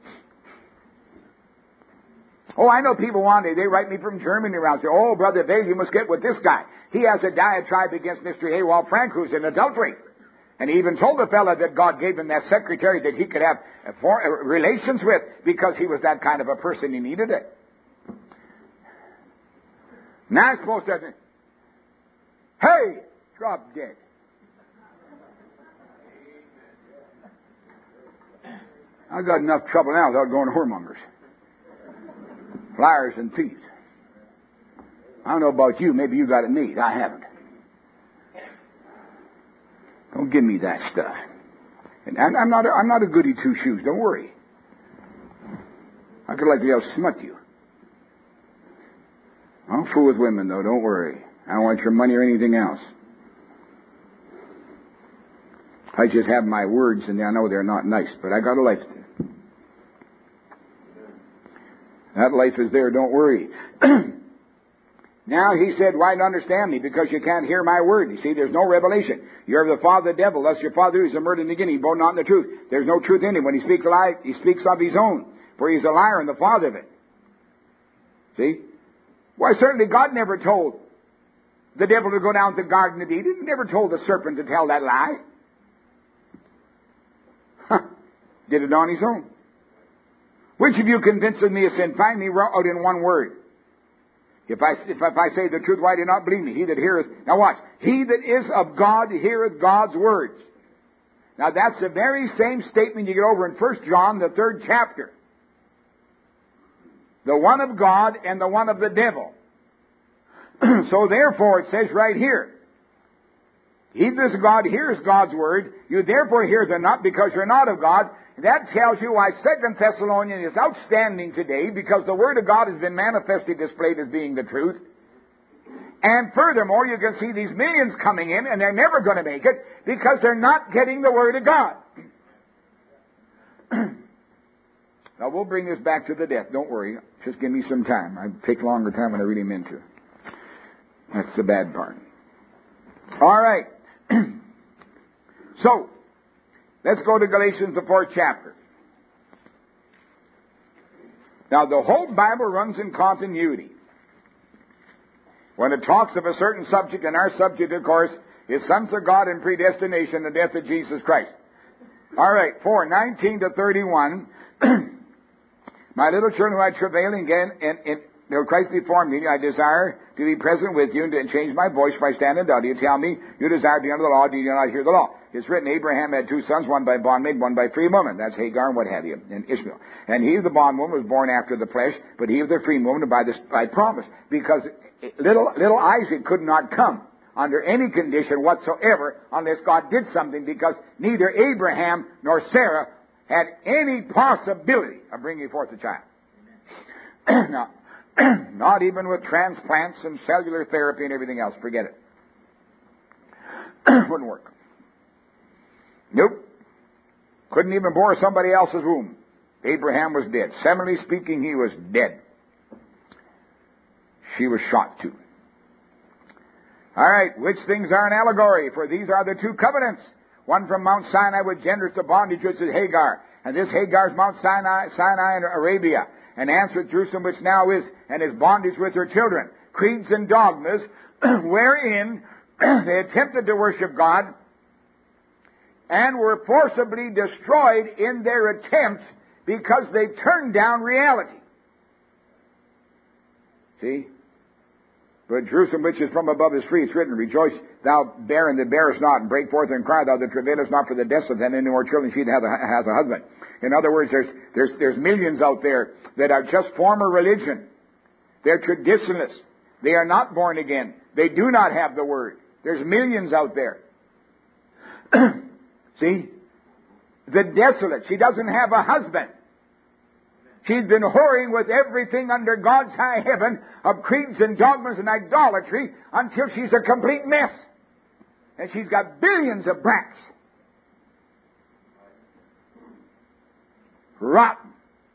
Oh, I know people want to. They write me from Germany around and say, oh, Brother Vale, you must get with this guy. He has a diatribe against Mister Haywald Frank, who's in adultery. And he even told the fellow that God gave him that secretary that he could have relations with because he was that kind of a person. He needed it. Now I'm supposed to, hey, drop dead. I've got enough trouble now without going to whoremongers, liars and thieves. I don't know about you. Maybe you got it neat. I haven't. Don't give me that stuff. And I'm not a, I'm not a goody two shoes. Don't worry. I could like to yell, smut you. I don't fool with women, though. Don't worry. I don't want your money or anything else. I just have my words, and I know they're not nice, but I got a life. That life is there. Don't worry. Now, he said, why not understand me? Because you can't hear my word. You see, there's no revelation. You're the father of the devil. Thus your father is a murderer in the beginning, both not in the truth. There's no truth in him. When he speaks a lie, he speaks of his own. For he's a liar and the father of it. See? Why, certainly God never told the devil to go down to the Garden of Eden. He never told the serpent to tell that lie. Huh. Did it on his own. Which of you convinces me of sin? Find me out in one word. If I, if, if I say the truth, why do you not believe me? He that heareth, now watch, he that is of God heareth God's words. Now that's the very same statement you get over in First John, the third chapter. The one of God and the one of the devil. So therefore it says right here, he that is of God hears God's word. You therefore hear them not because you're not of God. That tells you why Second Thessalonians is outstanding today, because the Word of God has been manifestly displayed as being the truth. And furthermore, you can see these millions coming in, and they're never going to make it, because they're not getting the Word of God. Now, we'll bring this back to the death. Don't worry. Just give me some time. I take longer time when I read him into. That's the bad part. All right. So, let's go to Galatians, the fourth chapter. Now, the whole Bible runs in continuity. When it talks of a certain subject, and our subject, of course, is sons of God and predestination, the death of Jesus Christ. All right, four, nineteen to thirty-one. My little children who I travail again, and, and though Christ be formed in you, I desire to be present with you and to change my voice if I stand in doubt. You tell me, you desire to be under the law, do you not hear the law? It's written, Abraham had two sons, one by bondmaid, one by free woman. That's Hagar and what have you, and Ishmael. And he of the bondwoman was born after the flesh, but he of the free woman by, this, by promise. Because little, little Isaac could not come under any condition whatsoever unless God did something, because neither Abraham nor Sarah had any possibility of bringing forth a child. Now, not even with transplants and cellular therapy and everything else. Forget it. Wouldn't work. Nope. Couldn't even bore somebody else's womb. Abraham was dead. Seminally speaking, he was dead. She was shot too. All right, which things are an allegory? For these are the two covenants. One from Mount Sinai with genders to bondage, which is Hagar. And this Hagar is Mount Sinai, Sinai in Arabia. And answered Jerusalem, which now is, and is bondage with her children. Creeds and dogmas, wherein they attempted to worship God, and were forcibly destroyed in their attempt because they turned down reality. See? But Jerusalem, which is from above, is free. It's written, rejoice, thou barren that bearest not, and break forth and cry, thou that travailest not for the desolate, and any more children she that has a, has a husband. In other words, there's, there's, there's millions out there that are just form a religion. They're traditionalists. They are not born again. They do not have the Word. There's millions out there. See? The desolate. She doesn't have a husband. She's been whoring with everything under God's high heaven of creeds and dogmas and idolatry until she's a complete mess. And she's got billions of brats. Rotten.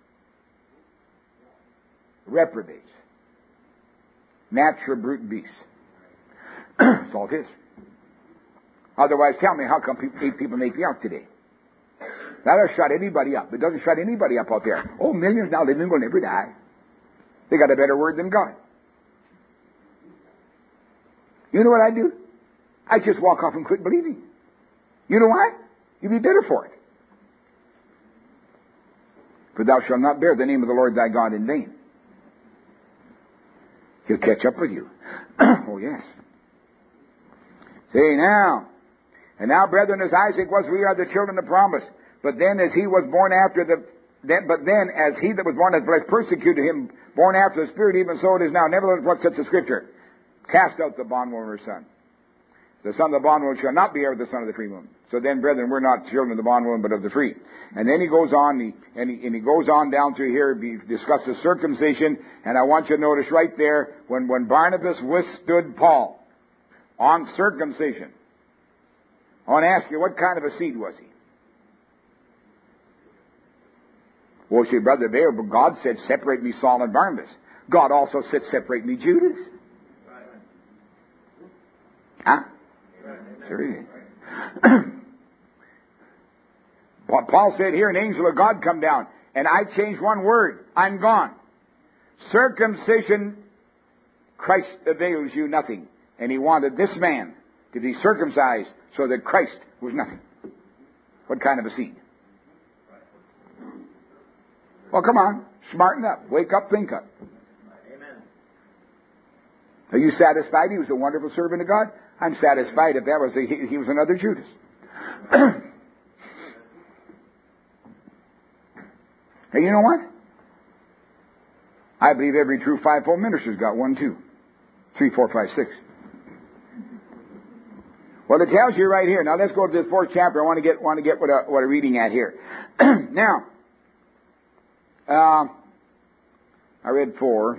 Reprobates. Natural brute beasts. That's all it is. Otherwise, tell me, how come people, people make me out today? That'll shut anybody up. It doesn't shut anybody up out there. Oh, millions now living will never die. They got a better word than God. You know what I do? I just walk off and quit believing. You know why? You'd be better for it. For thou shalt not bear the name of the Lord thy God in vain. He'll catch up with you. Oh, yes. See now. And now, brethren, as Isaac was, we are the children of promise. But then as he was born after the, then, but then as he that was born of the flesh persecuted him, born after the Spirit, even so it is now. Nevertheless, what says the Scripture? Cast out the bondwoman of her son. The son of the bondwoman shall not be heir with the son of the free woman. So then, brethren, we're not children of the bondwoman, but of the free. And then he goes on, and he, and he, and he goes on down through here, he discusses circumcision, and I want you to notice right there, when, when Barnabas withstood Paul on circumcision, I want to ask you, what kind of a seed was he? Well, see, Brother Bayer, but God said, separate me Saul and Barnabas. God also said, separate me Judas. Huh? Sure he did. Paul said here, an angel of God come down, and I changed one word. I'm gone. Circumcision, Christ avails you nothing. And he wanted this man to be circumcised so that Christ was nothing. What kind of a seed? Well, come on. Smarten up. Wake up, think up. Amen. Are you satisfied he was a wonderful servant of God? I'm satisfied if that was a, he, he was another Judas. Hey, you know what? I believe every true fivefold minister's got one, two, three, four, five, six. Well, it tells you right here. Now let's go to the fourth chapter. I want to get want to get what a, what I'm reading at here. Now, uh, I read four.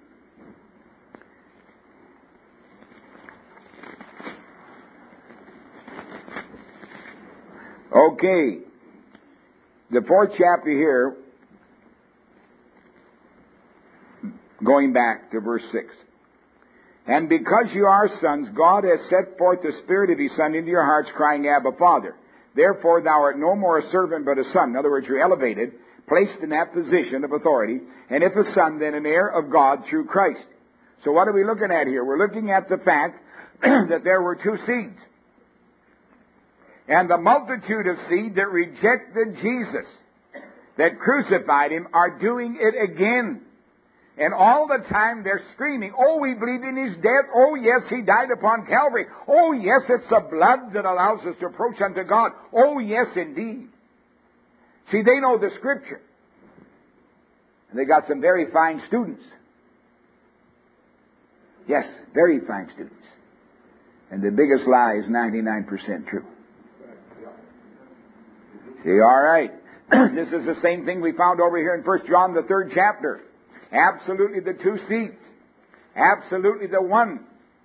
Okay, the fourth chapter here. Going back to verse six. And because you are sons, God has set forth the Spirit of His Son into your hearts, crying, Abba, Father. Therefore thou art no more a servant, but a son. In other words, you're elevated, placed in that position of authority. And if a son, then an heir of God through Christ. So what are we looking at here? We're looking at the fact that there were two seeds. And the multitude of seed that rejected Jesus, that crucified Him, are doing it again. And all the time they're screaming, oh, we believe in His death. Oh, yes, He died upon Calvary. Oh, yes, it's the blood that allows us to approach unto God. Oh, yes, indeed. See, they know the Scripture. And they got some very fine students. Yes, very fine students. And the biggest lie is ninety-nine percent true. See, all right. This is the same thing we found over here in First John, the third chapter. Absolutely the two seeds. Absolutely the one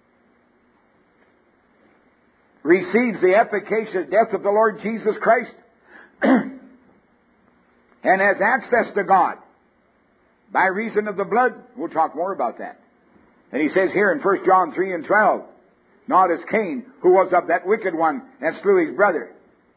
receives the efficacious death of the Lord Jesus Christ and has access to God by reason of the blood. We'll talk more about that. And he says here in First John three and twelve, not as Cain, who was of that wicked one and slew his brother.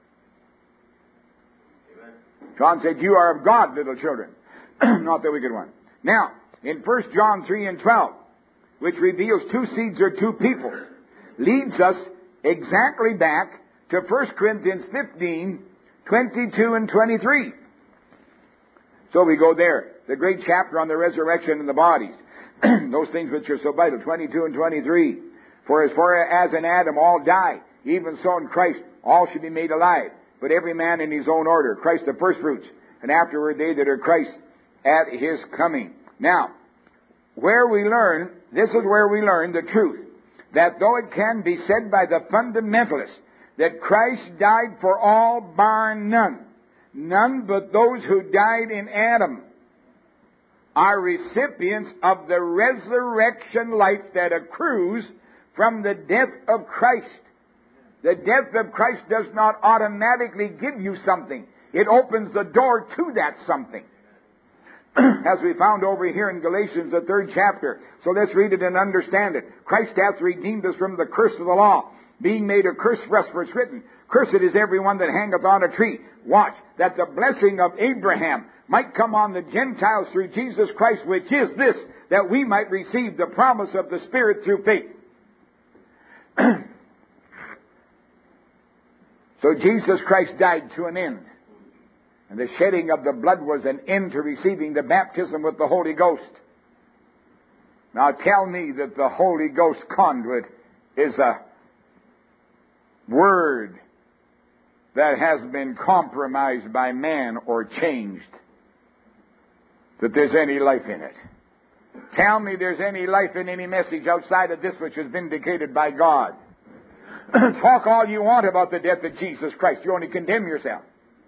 Amen. John said, you are of God, little children, not the wicked one. Now, in First John three and twelve, which reveals two seeds or two peoples, leads us exactly back to First Corinthians fifteen, twenty-two and twenty-three. So we go there, the great chapter on the resurrection and the bodies. Those things which are so vital, twenty-two and twenty-three. For as far as in Adam all die, even so in Christ all should be made alive. But every man in his own order, Christ the firstfruits, and afterward they that are Christ at His coming. Now, where we learn, this is where we learn the truth, that though it can be said by the fundamentalists that Christ died for all bar none, none but those who died in Adam are recipients of the resurrection life that accrues from the death of Christ. The death of Christ does not automatically give you something. It opens the door to that something. As we found over here in Galatians, the third chapter. So let's read it and understand it. Christ hath redeemed us from the curse of the law, being made a curse for us, for it's written, cursed is every one that hangeth on a tree. Watch, that the blessing of Abraham might come on the Gentiles through Jesus Christ, which is this, that we might receive the promise of the Spirit through faith. So Jesus Christ died to an end. And the shedding of the blood was an end to receiving the baptism with the Holy Ghost. Now tell me that the Holy Ghost conduit is a word that has been compromised by man or changed. That there's any life in it. Tell me there's any life in any message outside of this which is vindicated by God. Talk all you want about the death of Jesus Christ. You only condemn yourself.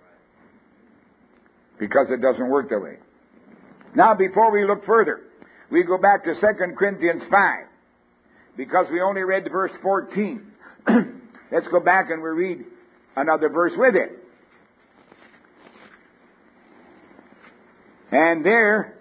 Because it doesn't work that way. Now, before we look further, we go back to Second Corinthians five. Because we only read verse fourteen. Let's go back and we read another verse with it. And there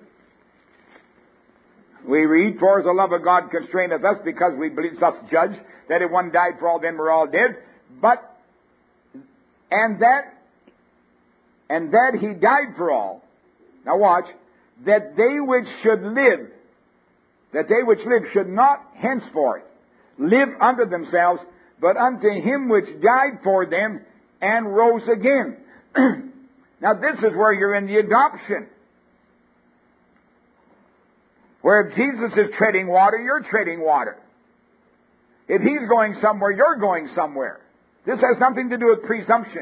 we read, for as the love of God constraineth us, because we believe thus judge, that if one died for all, then we're all dead. But, and that, and that he died for all. Now watch, that they which should live, that they which live should not henceforth live unto themselves, but unto him which died for them and rose again. Now this is where you're in the adoption. Where if Jesus is treading water, you're treading water. If he's going somewhere, you're going somewhere. This has nothing to do with presumption.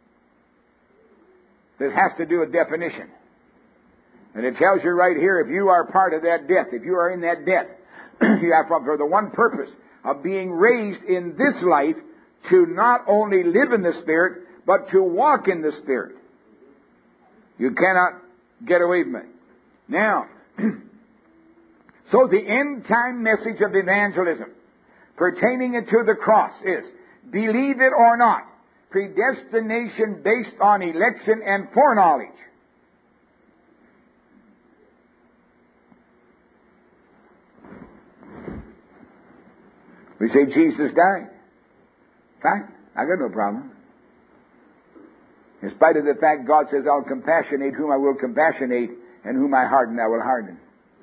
This has to do with definition. And it tells you right here, if you are part of that death, if you are in that death, you have for the one purpose of being raised in this life to not only live in the Spirit, but to walk in the Spirit. You cannot get away from it. Now, so the end time message of evangelism pertaining it to the cross is, believe it or not, predestination based on election and foreknowledge. We say Jesus died. Fine. I got no problem. In spite of the fact God says, I'll compassionate whom I will compassionate, and whom I harden I will harden.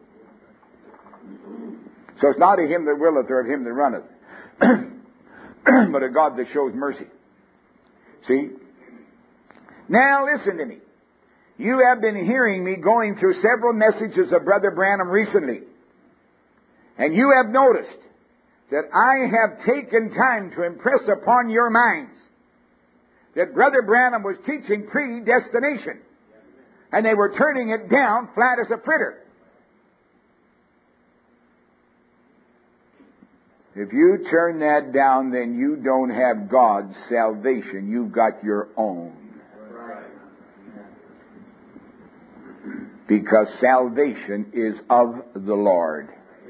So it's not of him that willeth or of him that runneth, but of God that shows mercy. See? Now listen to me. You have been hearing me going through several messages of Brother Branham recently. And you have noticed that I have taken time to impress upon your minds that Brother Branham was teaching predestination. And they were turning it down flat as a fritter. If you turn that down, then you don't have God's salvation. You've got your own. Because salvation is of the Lord.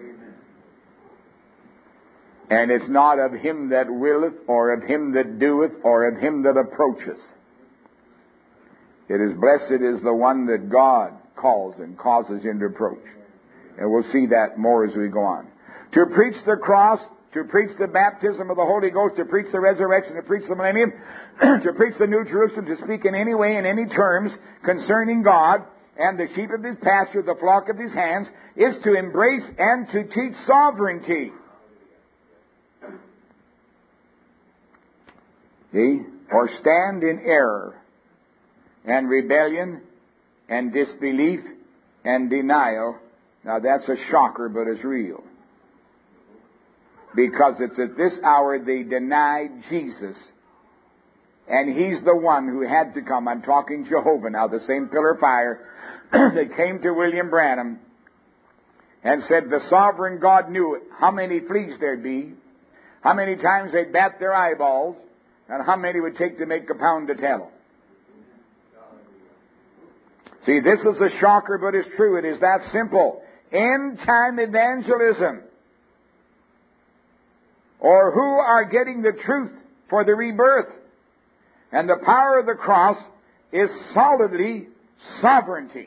And it's not of him that willeth, or of him that doeth, or of him that approacheth. It is blessed is the one that God calls and causes into approach. And we'll see that more as we go on. To preach the cross, to preach the baptism of the Holy Ghost, to preach the resurrection, to preach the millennium, to preach the New Jerusalem, to speak in any way, in any terms, concerning God and the sheep of his pasture, the flock of his hands, is to embrace and to teach sovereignty. See? Or stand in error and rebellion and disbelief and denial. Now that's a shocker, but it's real. Because it's at this hour they denied Jesus. And he's the one who had to come. I'm talking Jehovah now, the same pillar of fire that came to William Branham and said the sovereign God knew it, how many fleas there'd be, how many times they'd bat their eyeballs, and how many it would take to make a pound to tell. See, this is a shocker, but it's true. It is that simple. End-time evangelism, or who are getting the truth for the rebirth. And the power of the cross is solidly sovereignty.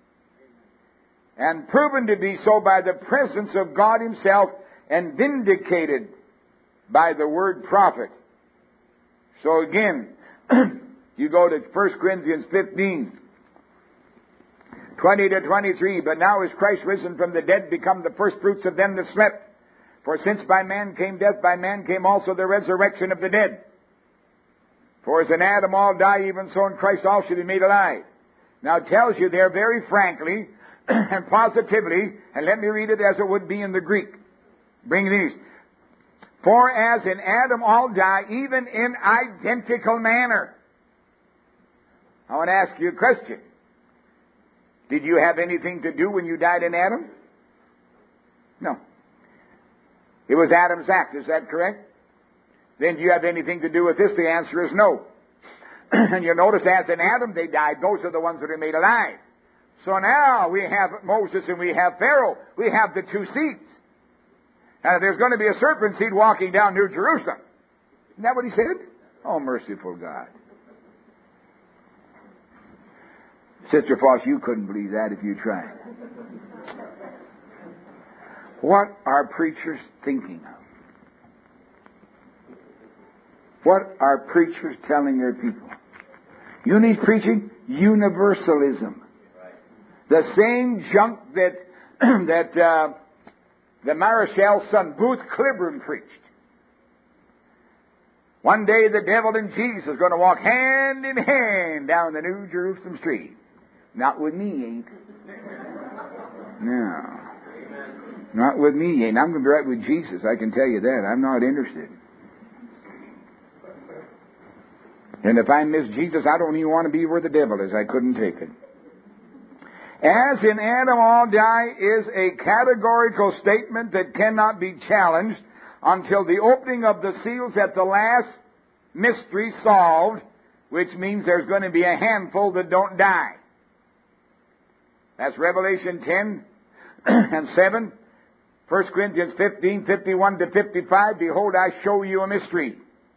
And proven to be so by the presence of God himself, and vindicated by the word prophet. So again, you go to First Corinthians fifteen, twenty to twenty-three. But now is Christ risen from the dead, become the first fruits of them that slept. For since by man came death, by man came also the resurrection of the dead. For as in Adam all die, even so in Christ all should be made alive. Now it tells you there very frankly and positively, and let me read it as it would be in the Greek. Bring these. For as in Adam all die, even in identical manner. I want to ask you a question. Did you have anything to do when you died in Adam? No. It was Adam's act, is that correct? then do you have anything to do with this? The answer is no. And you notice as in Adam they died, those are the ones that are made alive. So now we have Moses and we have Pharaoh. We have the two seeds. And there's going to be a serpent seed walking down New Jerusalem. Isn't that what he said? Oh, merciful God. Sister Foss, you couldn't believe that if you tried. What are preachers thinking of? What are preachers telling their people? You need preaching universalism. The same junk that that uh, the Marechal's son Booth Cliburn preached. One day the devil and Jesus are going to walk hand in hand down the New Jerusalem street. Not with me, ain't. No. Not with me, ain't. I'm going to be right with Jesus, I can tell you that. I'm not interested. And if I miss Jesus, I don't even want to be where the devil is. I couldn't take it. As in Adam all die is a categorical statement that cannot be challenged until the opening of the seals at the last mystery solved, which means there's going to be a handful that don't die. That's Revelation ten and seven. First Corinthians fifteen, fifty-one to fifty-five. Behold, I show you a mystery.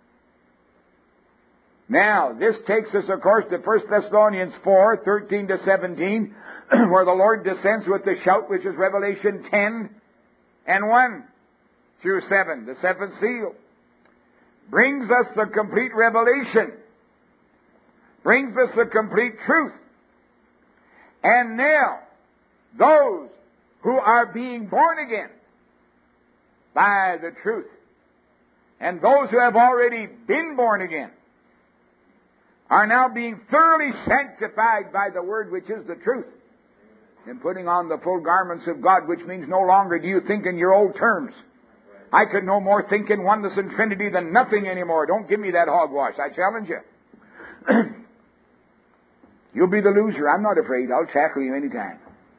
Now, this takes us, of course, to First Thessalonians four, thirteen to seventeen, where the Lord descends with the shout, which is Revelation ten and one through seven. The seventh seal brings us the complete revelation, brings us the complete truth. And now, those who are being born again by the truth, and those who have already been born again, are now being thoroughly sanctified by the Word, which is the truth, and putting on the full garments of God, which means no longer do you think in your old terms. I could no more think in oneness and Trinity than nothing anymore. Don't give me that hogwash. I challenge you. You'll be the loser. I'm not afraid. I'll tackle you anytime.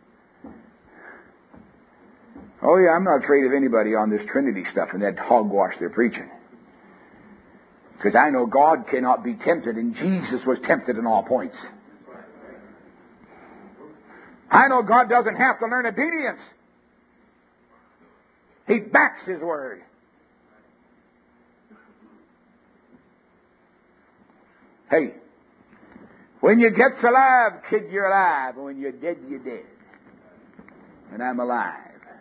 Oh yeah, I'm not afraid of anybody on this Trinity stuff and that hogwash they're preaching. Because I know God cannot be tempted, and Jesus was tempted in all points. I know God doesn't have to learn obedience. He backs His Word. Hey, when you get alive, kid, you're alive. And when you're dead, you're dead. And I'm alive.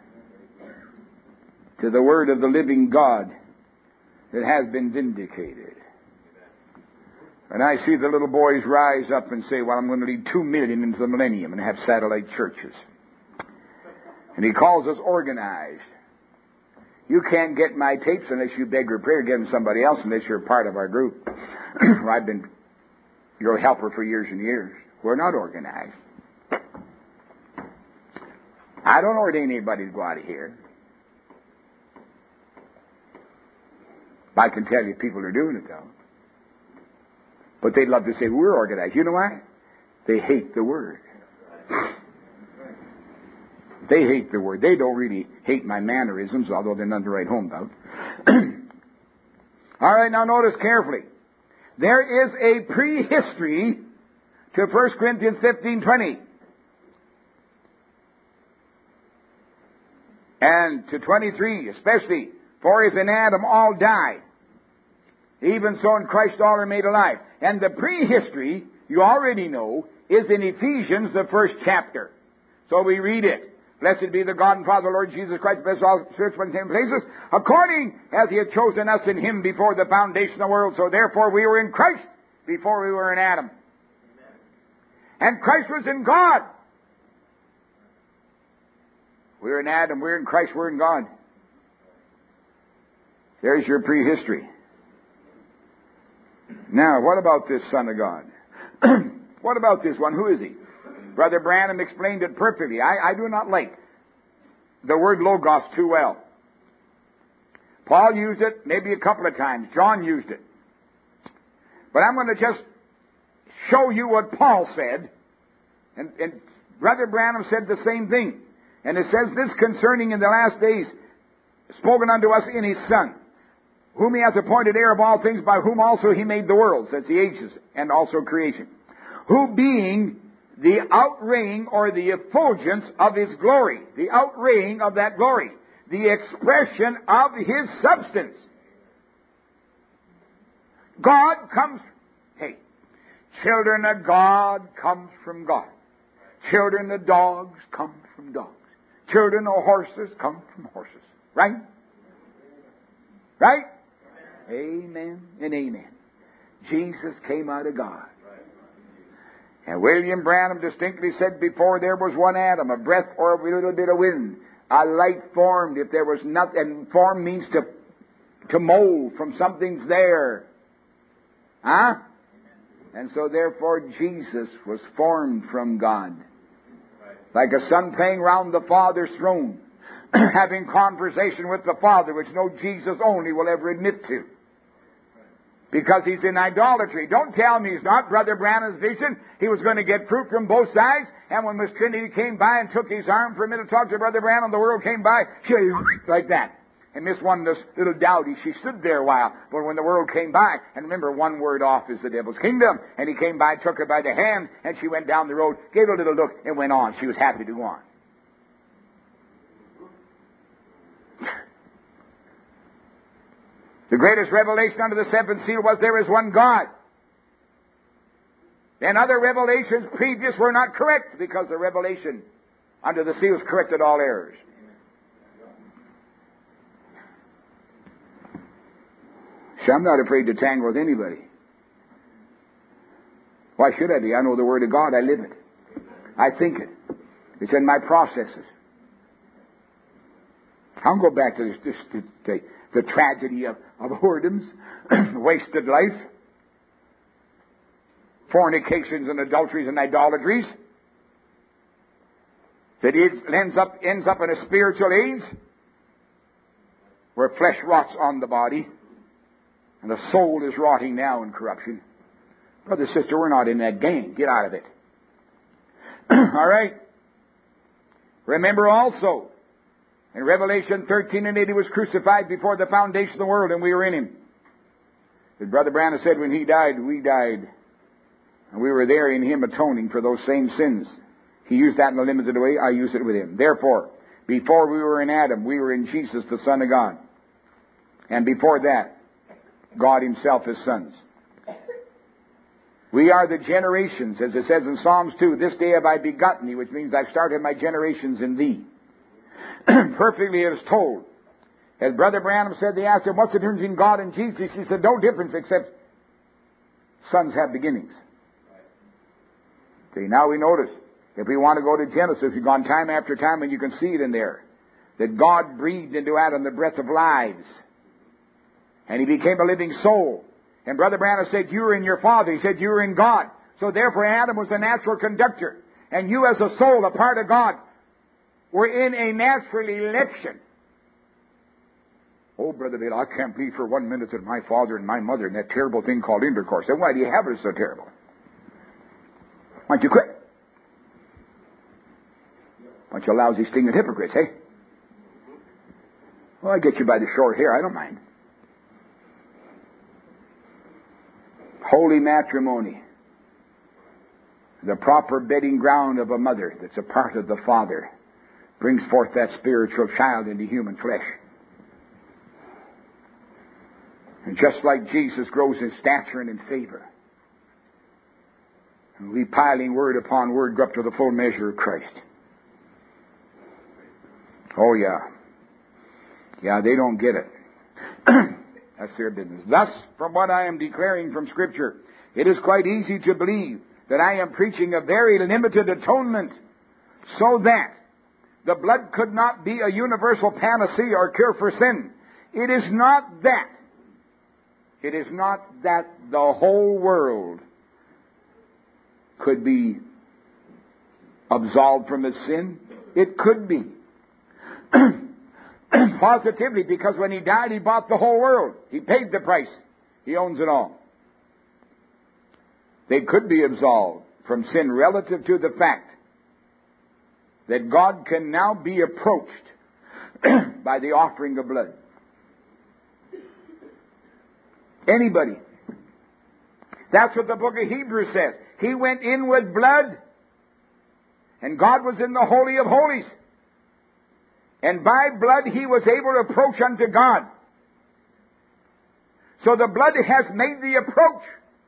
To the Word of the living God that has been vindicated. And I see the little boys rise up and say, well, I'm going to lead two million into the millennium and have satellite churches. And he calls us organized. You can't get my tapes unless you beg or pray or give them somebody else, unless you're part of our group. I've been your helper for years and years. We're not organized. I don't ordain anybody to go out of here. I can tell you people are doing it, though. But they'd love to say, we're organized. You know why? They hate the Word. They hate the Word. They don't really hate my mannerisms, although they're none to write home about. All right, now notice carefully. There is a prehistory to First Corinthians fifteen twenty. And to twenty-three, especially, for as in Adam all died, even so in Christ all are made alive. And the prehistory, you already know, is in Ephesians, the first chapter. So we read it. Blessed be the God and Father, Lord Jesus Christ, bless all spiritual and places, according as He had chosen us in Him before the foundation of the world. So therefore we were in Christ before we were in Adam. Amen. And Christ was in God. We're in Adam, we're in Christ, we're in God. There's your prehistory. Now, what about this Son of God? What about this one? Who is He? Brother Branham explained it perfectly. I, I do not like the word logos too well. Paul used it maybe a couple of times. John used it. But I'm going to just show you what Paul said. And, and Brother Branham said the same thing. And it says this concerning in the last days, spoken unto us in His Son. whom he hath appointed heir of all things, by whom also he made the worlds, that's the ages, and also creation. Who being the outraying or the effulgence of his glory, the outraying of that glory, the expression of his substance. God comes, hey, children of God comes from God. Children of dogs come from dogs. Children of horses come from horses. Right? Right? Amen and amen. Jesus came out of God. And William Branham distinctly said before there was one atom, a breath or a little bit of wind, a light formed. If there was nothing, and form means to, to mold from something's there. Huh? And so therefore Jesus was formed from God. Like a son playing round the Father's throne, having conversation with the Father, which no Jesus only will ever admit to. Because he's in idolatry. Don't tell me he's not. Brother Branham's vision, he was going to get fruit from both sides. And when Miss Trinity came by and took his arm for a minute to talk to Brother Branham, the world came by, she like that. And Miss one, this little dowdy, she stood there a while. But when the world came by, and remember, one word off is the devil's kingdom. And he came by, took her by the hand, and she went down the road, gave her a little look, and went on. She was happy to go on. The greatest revelation under the seventh seal was there is one God. Then other revelations previous were not correct because the revelation under the seals corrected all errors. So I'm not afraid to tangle with anybody. Why should I be? I know the Word of God. I live it. I think it. It's in my processes. I'll go back to this, this, this, this the tragedy of, of whoredoms, wasted life, fornications and adulteries and idolatries, that is, ends up, ends up in a spiritual age where flesh rots on the body and the soul is rotting now in corruption. Brother, sister, we're not in that game. Get out of it. All right. Remember also, in Revelation thirteen and eight, he was crucified before the foundation of the world, and we were in him. As Brother Branham said, when he died, we died. And we were there in him atoning for those same sins. He used that in a limited way. I use it with him. Therefore, before we were in Adam, we were in Jesus, the Son of God. And before that, God himself is sons. We are the generations, as it says in Psalms two, this day have I begotten thee, which means I've started my generations in thee. Perfectly it is told. As Brother Branham said, they asked him, what's the difference between God and Jesus? He said, no difference except sons have beginnings. See, now we notice, if we want to go to Genesis, we've gone time after time, and you can see it in there, that God breathed into Adam the breath of lives. And he became a living soul. And Brother Branham said, you were in your Father. He said, you were in God. So therefore Adam was a natural conductor. And you as a soul, a part of God, were in a natural election. Oh, Brother Bill, I can't believe for one minute that my father and my mother and that terrible thing called intercourse. Then why do you have it so terrible? Why don't you quit? Bunch of lousy stinging hypocrites, eh? Well, I get you by the short hair. I don't mind. Holy matrimony. The proper bedding ground of a mother that's a part of the father brings forth that spiritual child into human flesh. And just like Jesus grows in stature and in favor, and we piling word upon word go up to the full measure of Christ. Oh yeah. Yeah, they don't get it. That's their business. Thus, from what I am declaring from Scripture, it is quite easy to believe that I am preaching a very limited atonement, so that the blood could not be a universal panacea or cure for sin. It is not that. It is not that the whole world could be absolved from its sin. It could be. Positively, because when he died, he bought the whole world. He paid the price. He owns it all. They could be absolved from sin relative to the fact that God can now be approached by the offering of blood. Anybody. That's what the book of Hebrews says. He went in with blood, and God was in the Holy of Holies. And by blood he was able to approach unto God. So the blood has made the approach.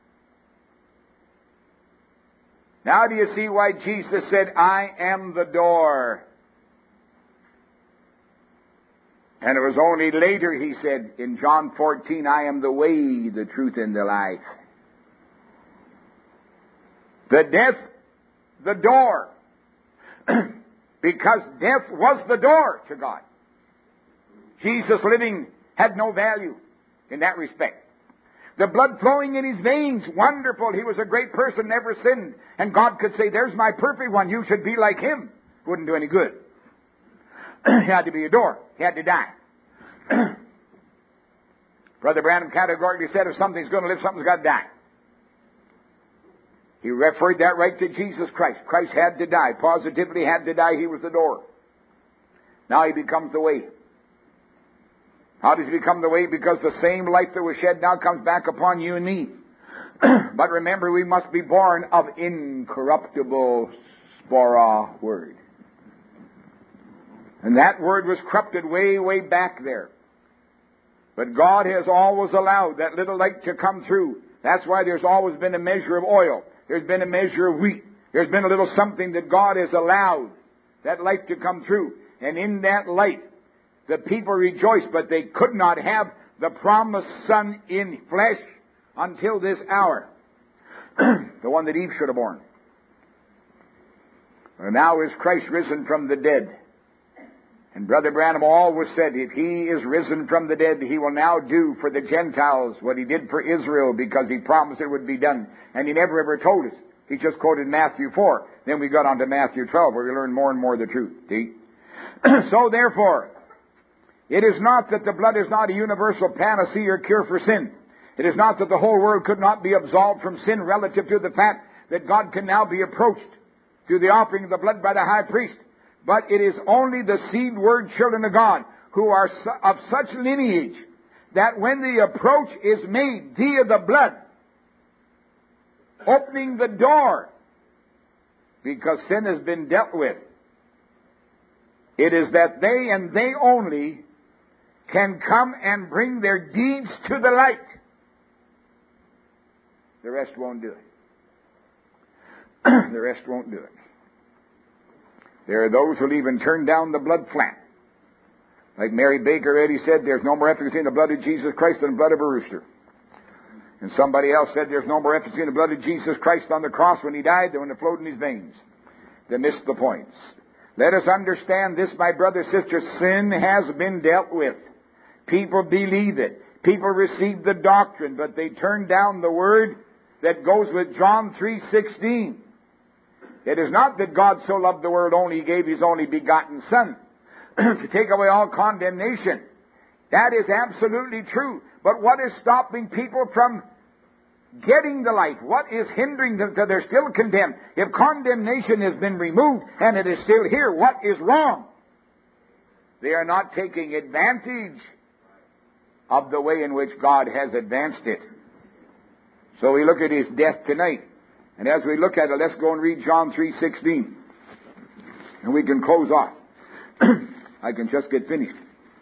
Now do you see why Jesus said, I am the door? And it was only later he said in John fourteen, I am the way, the truth, and the life. The death, the door. Because death was the door to God. Jesus living had no value in that respect. The blood flowing in his veins, wonderful. He was a great person, never sinned. And God could say, there's my perfect one. You should be like him. Wouldn't do any good. He had to be a door. He had to die. Brother Branham categorically said, if something's going to live, something's got to die. He referred that right to Jesus Christ. Christ had to die. Positively had to die. He was the door. Now he becomes the way. How does he become the way? Because the same life that was shed now comes back upon you and me. But remember, we must be born of incorruptible spora word. And that word was corrupted way, way back there. But God has always allowed that little light to come through. That's why there's always been a measure of oil. There's been a measure of wheat. There's been a little something that God has allowed that light to come through. And in that light, the people rejoiced, but they could not have the promised Son in flesh until this hour. The one that Eve should have born. And now is Christ risen from the dead. And Brother Branham always said, if he is risen from the dead, he will now do for the Gentiles what he did for Israel, because he promised it would be done. And he never ever told us. He just quoted Matthew four. Then we got on to Matthew twelve, where we learn more and more of the truth. See? So therefore, it is not that the blood is not a universal panacea or cure for sin. It is not that the whole world could not be absolved from sin relative to the fact that God can now be approached through the offering of the blood by the high priest. But it is only the seed word children of God who are of such lineage that when the approach is made via the blood, opening the door, because sin has been dealt with, it is that they and they only can come and bring their deeds to the light. The rest won't do it. The rest won't do it. There are those who will even turn down the blood flat. Like Mary Baker already said, there's no more efficacy in the blood of Jesus Christ than the blood of a rooster. And somebody else said there's no more efficacy in the blood of Jesus Christ on the cross when he died than when it flowed in his veins. They missed the points. Let us understand this, my brother, sister. Sin has been dealt with. People believe it. People receive the doctrine, but they turn down the word that goes with John three sixteen. It is not that God so loved the world only, He gave His only begotten Son to take away all condemnation. That is absolutely true. But what is stopping people from getting the light? What is hindering them? Because they're still condemned. If condemnation has been removed and it is still here, what is wrong? They are not taking advantage of the way in which God has advanced it. So we look at His death tonight. And as we look at it, let's go and read John three sixteen. And we can close off. I can just get finished.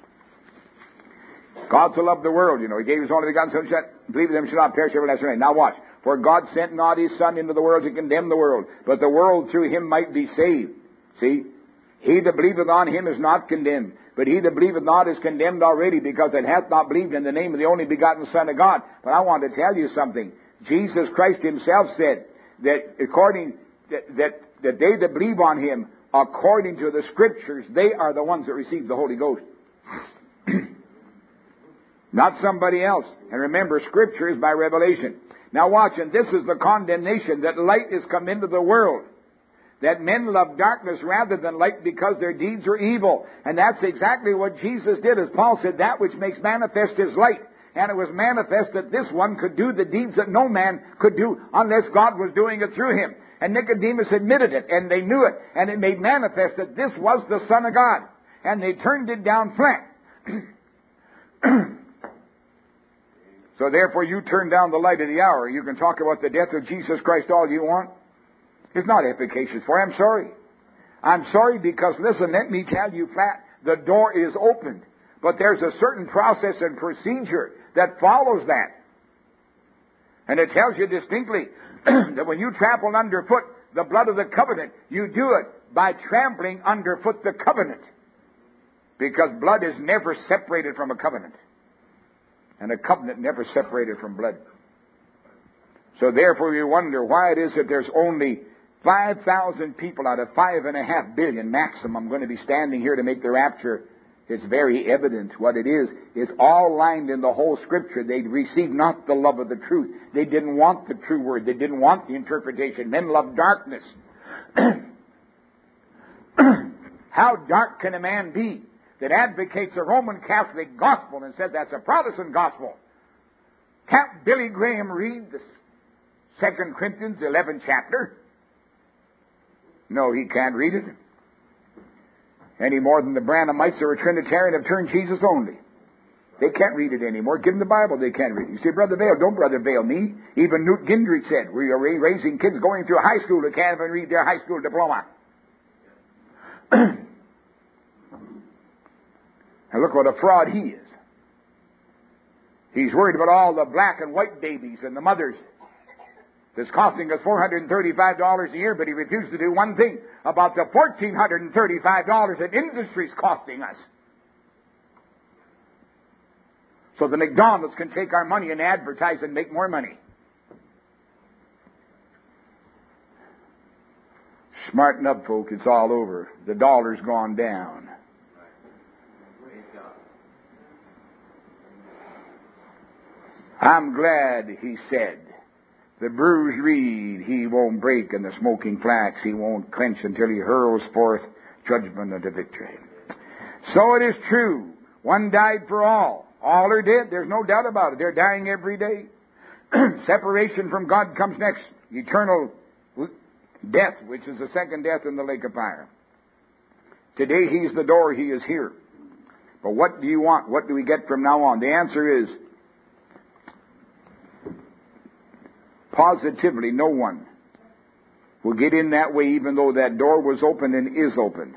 God so loved the world, you know. He gave His only begotten Son, that believe in Him shall not perish everlasting life. Now watch. For God sent not His Son into the world to condemn the world, but the world through Him might be saved. See? He that believeth on Him is not condemned. But he that believeth not is condemned already, because it hath not believed in the name of the only begotten Son of God. But I want to tell you something. Jesus Christ Himself said that according that, that that they that believe on Him, according to the Scriptures, they are the ones that receive the Holy Ghost. Not somebody else. And remember, Scripture is by revelation. Now watch, and this is the condemnation, that light is come into the world, that men love darkness rather than light, because their deeds are evil. And that's exactly what Jesus did. As Paul said, that which makes manifest is light. And it was manifest that this one could do the deeds that no man could do unless God was doing it through him. And Nicodemus admitted it, and they knew it, and it made manifest that this was the Son of God. And they turned it down flat. So therefore you turn down the light of the hour. You can talk about the death of Jesus Christ all you want. It's not efficacious for you. I'm sorry. I'm sorry because, listen, let me tell you flat, the door is opened. But there's a certain process and procedure that follows that. And it tells you distinctly that when you trample underfoot the blood of the covenant, you do it by trampling underfoot the covenant. Because blood is never separated from a covenant. And a covenant never separated from blood. So therefore you wonder why it is that there's only five thousand people out of five and a half billion maximum going to be standing here to make the rapture. It's very evident what it is. It's all lined in the whole Scripture. They received not the love of the truth. They didn't want the true word. They didn't want the interpretation. Men love darkness. How dark can a man be that advocates a Roman Catholic gospel and says that's a Protestant gospel? Can't Billy Graham read the Second Corinthians eleventh chapter? No, he can't read it. Any more than the Branhamites or a Trinitarian have turned Jesus only. They can't read it anymore. Give them the Bible, they can't read it. You say, Brother Vail, don't Brother Vail me. Even Newt Gingrich said, we are raising kids going through high school that can't even read their high school diploma. And look what a fraud he is. He's worried about all the black and white babies and the mothers. That's costing us four hundred thirty-five dollars a year, but he refused to do one thing about the one thousand four hundred thirty-five dollars that industry's costing us. So the McDonald's can take our money and advertise and make more money. Smarten up, folk. It's all over. The dollar's gone down. I'm glad, he said, the bruised reed he won't break, and the smoking flax he won't quench until he hurls forth judgment unto victory. So it is true. One died for all. All are dead. There's no doubt about it. They're dying every day. Separation from God comes next. Eternal death, which is the second death in the lake of fire. Today he's the door. He is here. But what do you want? What do we get from now on? The answer is positively no one will get in that way, even though that door was open and is open.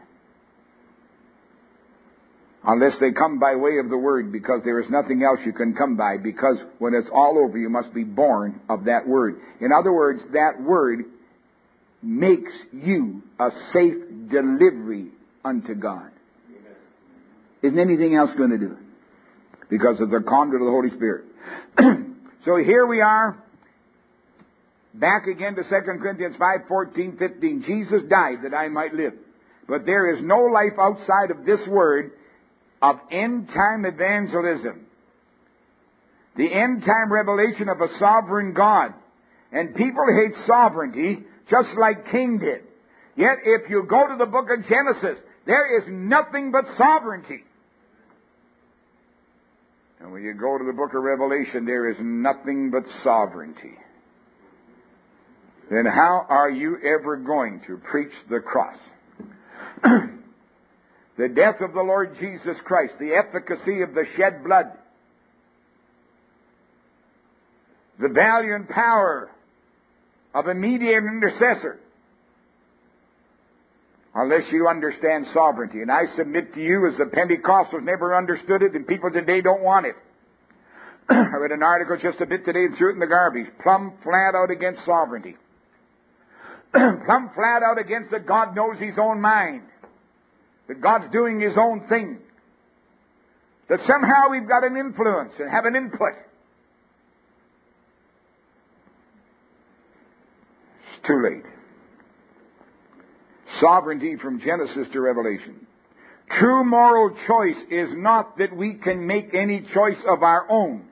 Unless they come by way of the Word, because there is nothing else you can come by, because when it's all over, you must be born of that Word. In other words, that Word makes you a safe delivery unto God. Isn't anything else going to do it? Because of the conduit of the Holy Spirit. So here we are, back again to Second Corinthians five, fourteen, fifteen. Jesus died that I might live. But there is no life outside of this Word of end-time evangelism. The end-time revelation of a sovereign God. And people hate sovereignty just like King did. Yet if you go to the book of Genesis, there is nothing but sovereignty. And when you go to the book of Revelation, there is nothing but sovereignty. Then how are you ever going to preach the cross? The death of the Lord Jesus Christ, the efficacy of the shed blood, the value and power of a mediator and intercessor, unless you understand sovereignty. And I submit to you, as the Pentecostals never understood it, and people today don't want it. I read an article just a bit today and threw it in the garbage. Plumb flat out against sovereignty. Plumb flat out against that God knows His own mind. That God's doing His own thing. That somehow we've got an influence and have an input. It's too late. Sovereignty from Genesis to Revelation. True moral choice is not that we can make any choice of our own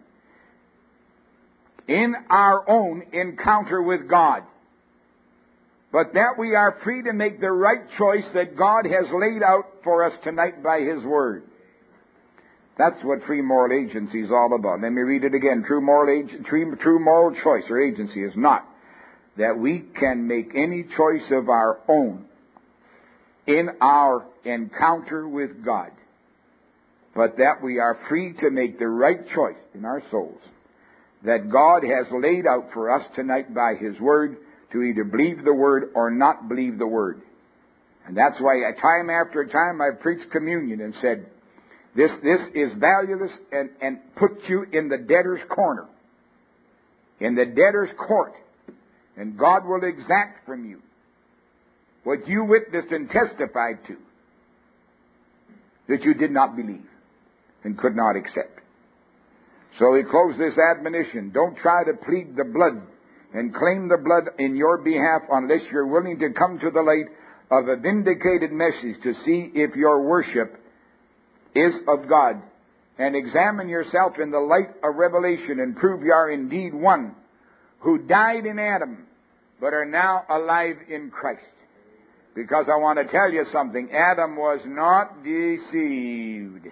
in our own encounter with God, but that we are free to make the right choice that God has laid out for us tonight by His Word. That's what free moral agency is all about. Let me read it again. True moral, ag- true, true moral choice or agency is not that we can make any choice of our own in our encounter with God, but that we are free to make the right choice in our souls that God has laid out for us tonight by His Word, to either believe the Word or not believe the Word. And that's why time after time I've preached communion and said, this, this is valueless, and, and put you in the debtor's corner, in the debtor's court, and God will exact from you what you witnessed and testified to that you did not believe and could not accept. So we close this admonition. Don't try to plead the blood and claim the blood in your behalf unless you're willing to come to the light of a vindicated message to see if your worship is of God. And examine yourself in the light of revelation and prove you are indeed one who died in Adam but are now alive in Christ. Because I want to tell you something. Adam was not deceived.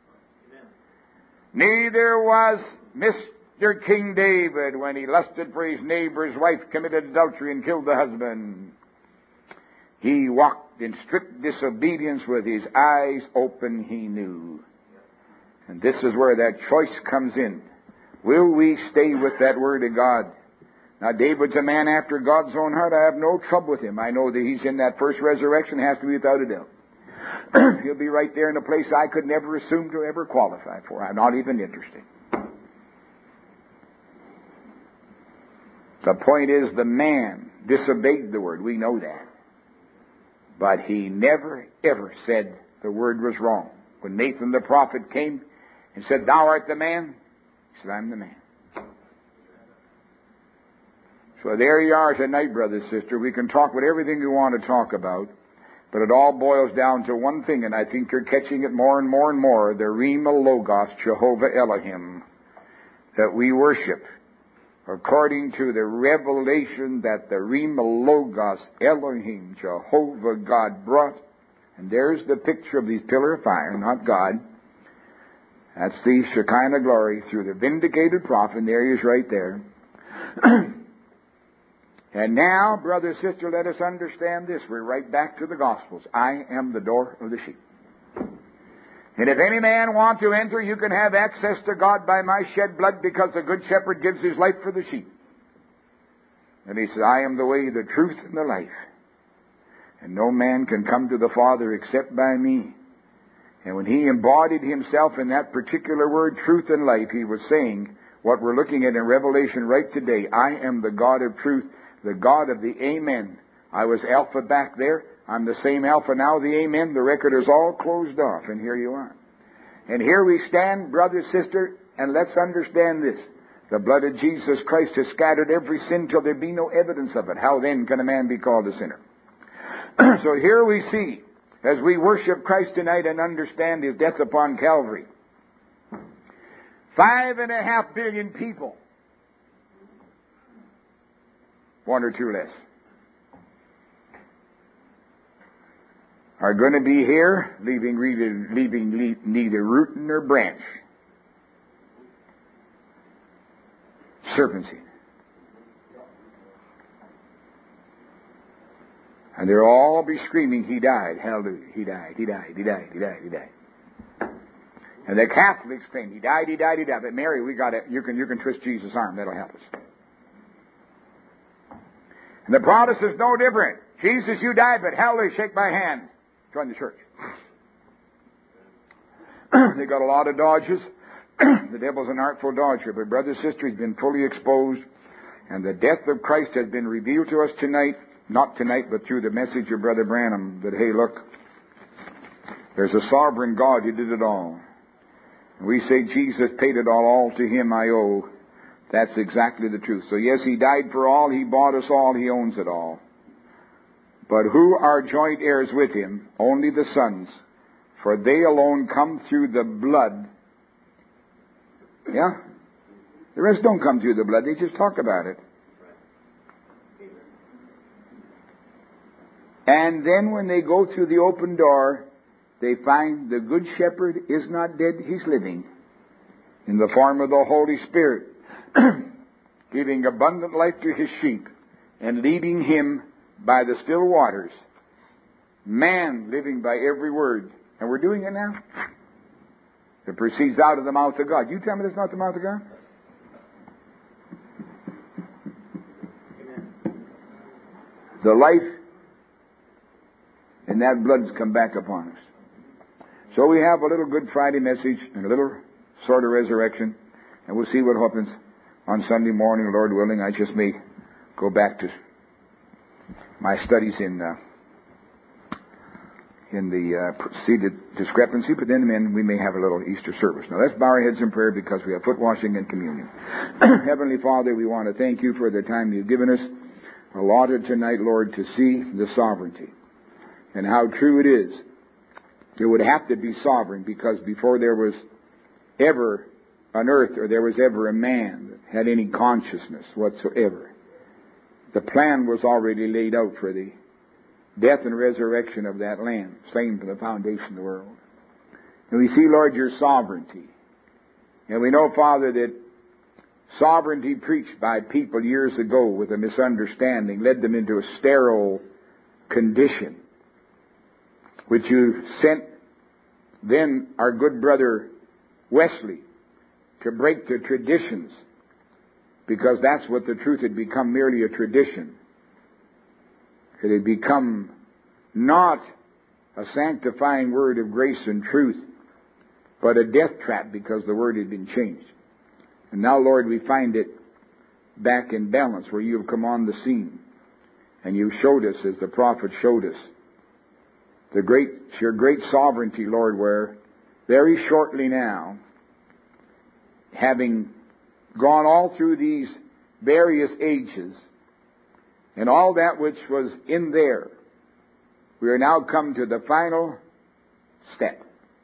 Neither was Mister King David when he lusted for his neighbor's wife, committed adultery, and killed the husband. He walked in strict disobedience with his eyes open, he knew. And this is where that choice comes in. Will we stay with that Word of God? Now, David's a man after God's own heart. I have no trouble with him. I know that he's in that first resurrection. Has to be without a doubt. He'll be right there in a place I could never assume to ever qualify for. I'm not even interested. The point is, the man disobeyed the Word. We know that. But he never, ever said the Word was wrong. When Nathan the prophet came and said, "Thou art the man," he said, "I'm the man." So there you are tonight, brother, sister. We can talk about everything we want to talk about, but it all boils down to one thing, and I think you're catching it more and more and more, the Rima Logos, Jehovah Elohim, that we worship, according to the revelation that the Rima Logos, Elohim, Jehovah God brought. And there's the picture of these pillar of fire, not God. That's the Shekinah glory through the vindicated prophet, and there he is right there. And now, brother, sister, let us understand this. We're right back to the Gospels. I am the door of the sheep. And if any man want to enter, you can have access to God by my shed blood, because the good shepherd gives his life for the sheep. And he says, I am the way, the truth, and the life. And no man can come to the Father except by me. And when he embodied himself in that particular word, truth and life, he was saying what we're looking at in Revelation right today. I am the God of truth, the God of the Amen. I was Alpha back there. I'm the same Alpha now, the Amen. The record is all closed off, and here you are. And here we stand, brother, sister, and let's understand this. The blood of Jesus Christ has scattered every sin till there be no evidence of it. How then can a man be called a sinner? So here we see, as we worship Christ tonight and understand His death upon Calvary, five and a half billion people, one or two less, are going to be here, leaving, leaving neither root nor branch. Serpent seed. And they'll all be screaming, He died, hallelujah, He died, He died, He died, He died, He died. And the Catholics claim, He died, He died, He died. But Mary, we got it. You can, you can twist Jesus' arm. That'll help us. And the Protestants no different. Jesus, you died, but hallelujah, shake my hand. Join the church. They got a lot of dodges. The devil's an artful dodger. But brother, sister, he's been fully exposed. And the death of Christ has been revealed to us tonight. Not tonight, but through the message of Brother Branham. That, hey, look, there's a sovereign God who did it all. And we say Jesus paid it all. All to Him I owe. That's exactly the truth. So yes, He died for all. He bought us all. He owns it all. But who are joint heirs with Him? Only the sons. For they alone come through the blood. Yeah? The rest don't come through the blood. They just talk about it. And then when they go through the open door, they find the Good Shepherd is not dead. He's living in the form of the Holy Spirit, giving abundant life to His sheep and leading him by the still waters. Man living by every word. And we're doing it now. It proceeds out of the mouth of God. You tell me that's not the mouth of God? the life, and that blood's come back upon us. So we have a little Good Friday message and a little sort of resurrection, and we'll see what happens on Sunday morning, Lord willing. I just may go back to my studies in uh, in the uh, preceded discrepancy, but then, then we may have a little Easter service. Now let's bow our heads in prayer because we have foot washing and communion. Heavenly Father, we want to thank you for the time you've given us, allotted tonight, Lord, to see the sovereignty and how true it is. It would have to be sovereign because before there was ever an earth or there was ever a man that had any consciousness whatsoever, the plan was already laid out for the death and resurrection of that Lamb, slain from the foundation of the world. And we see, Lord, your sovereignty. And we know, Father, that sovereignty preached by people years ago with a misunderstanding led them into a sterile condition, which you sent then our good brother Wesley to break the traditions, because that's what the truth had become, merely a tradition. It had become not a sanctifying word of grace and truth, but a death trap because the word had been changed. And now, Lord, we find it back in balance where you have come on the scene. And you showed us, as the prophet showed us, the great, your great sovereignty, Lord, where very shortly now, having gone all through these various ages, and all that which was in there, we are now come to the final step,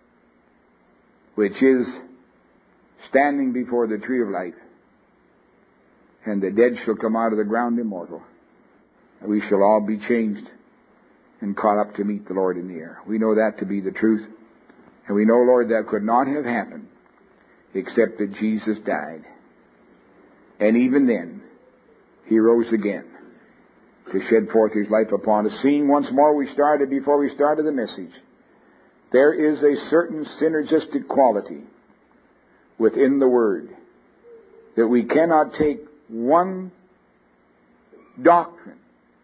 which is standing before the tree of life, and the dead shall come out of the ground immortal, and we shall all be changed and caught up to meet the Lord in the air. We know that to be the truth, and we know, Lord, that could not have happened except that Jesus died, and even then he rose again to shed forth his life upon us. Seeing once more we started, before we started the message, there is a certain synergistic quality within the Word that we cannot take one doctrine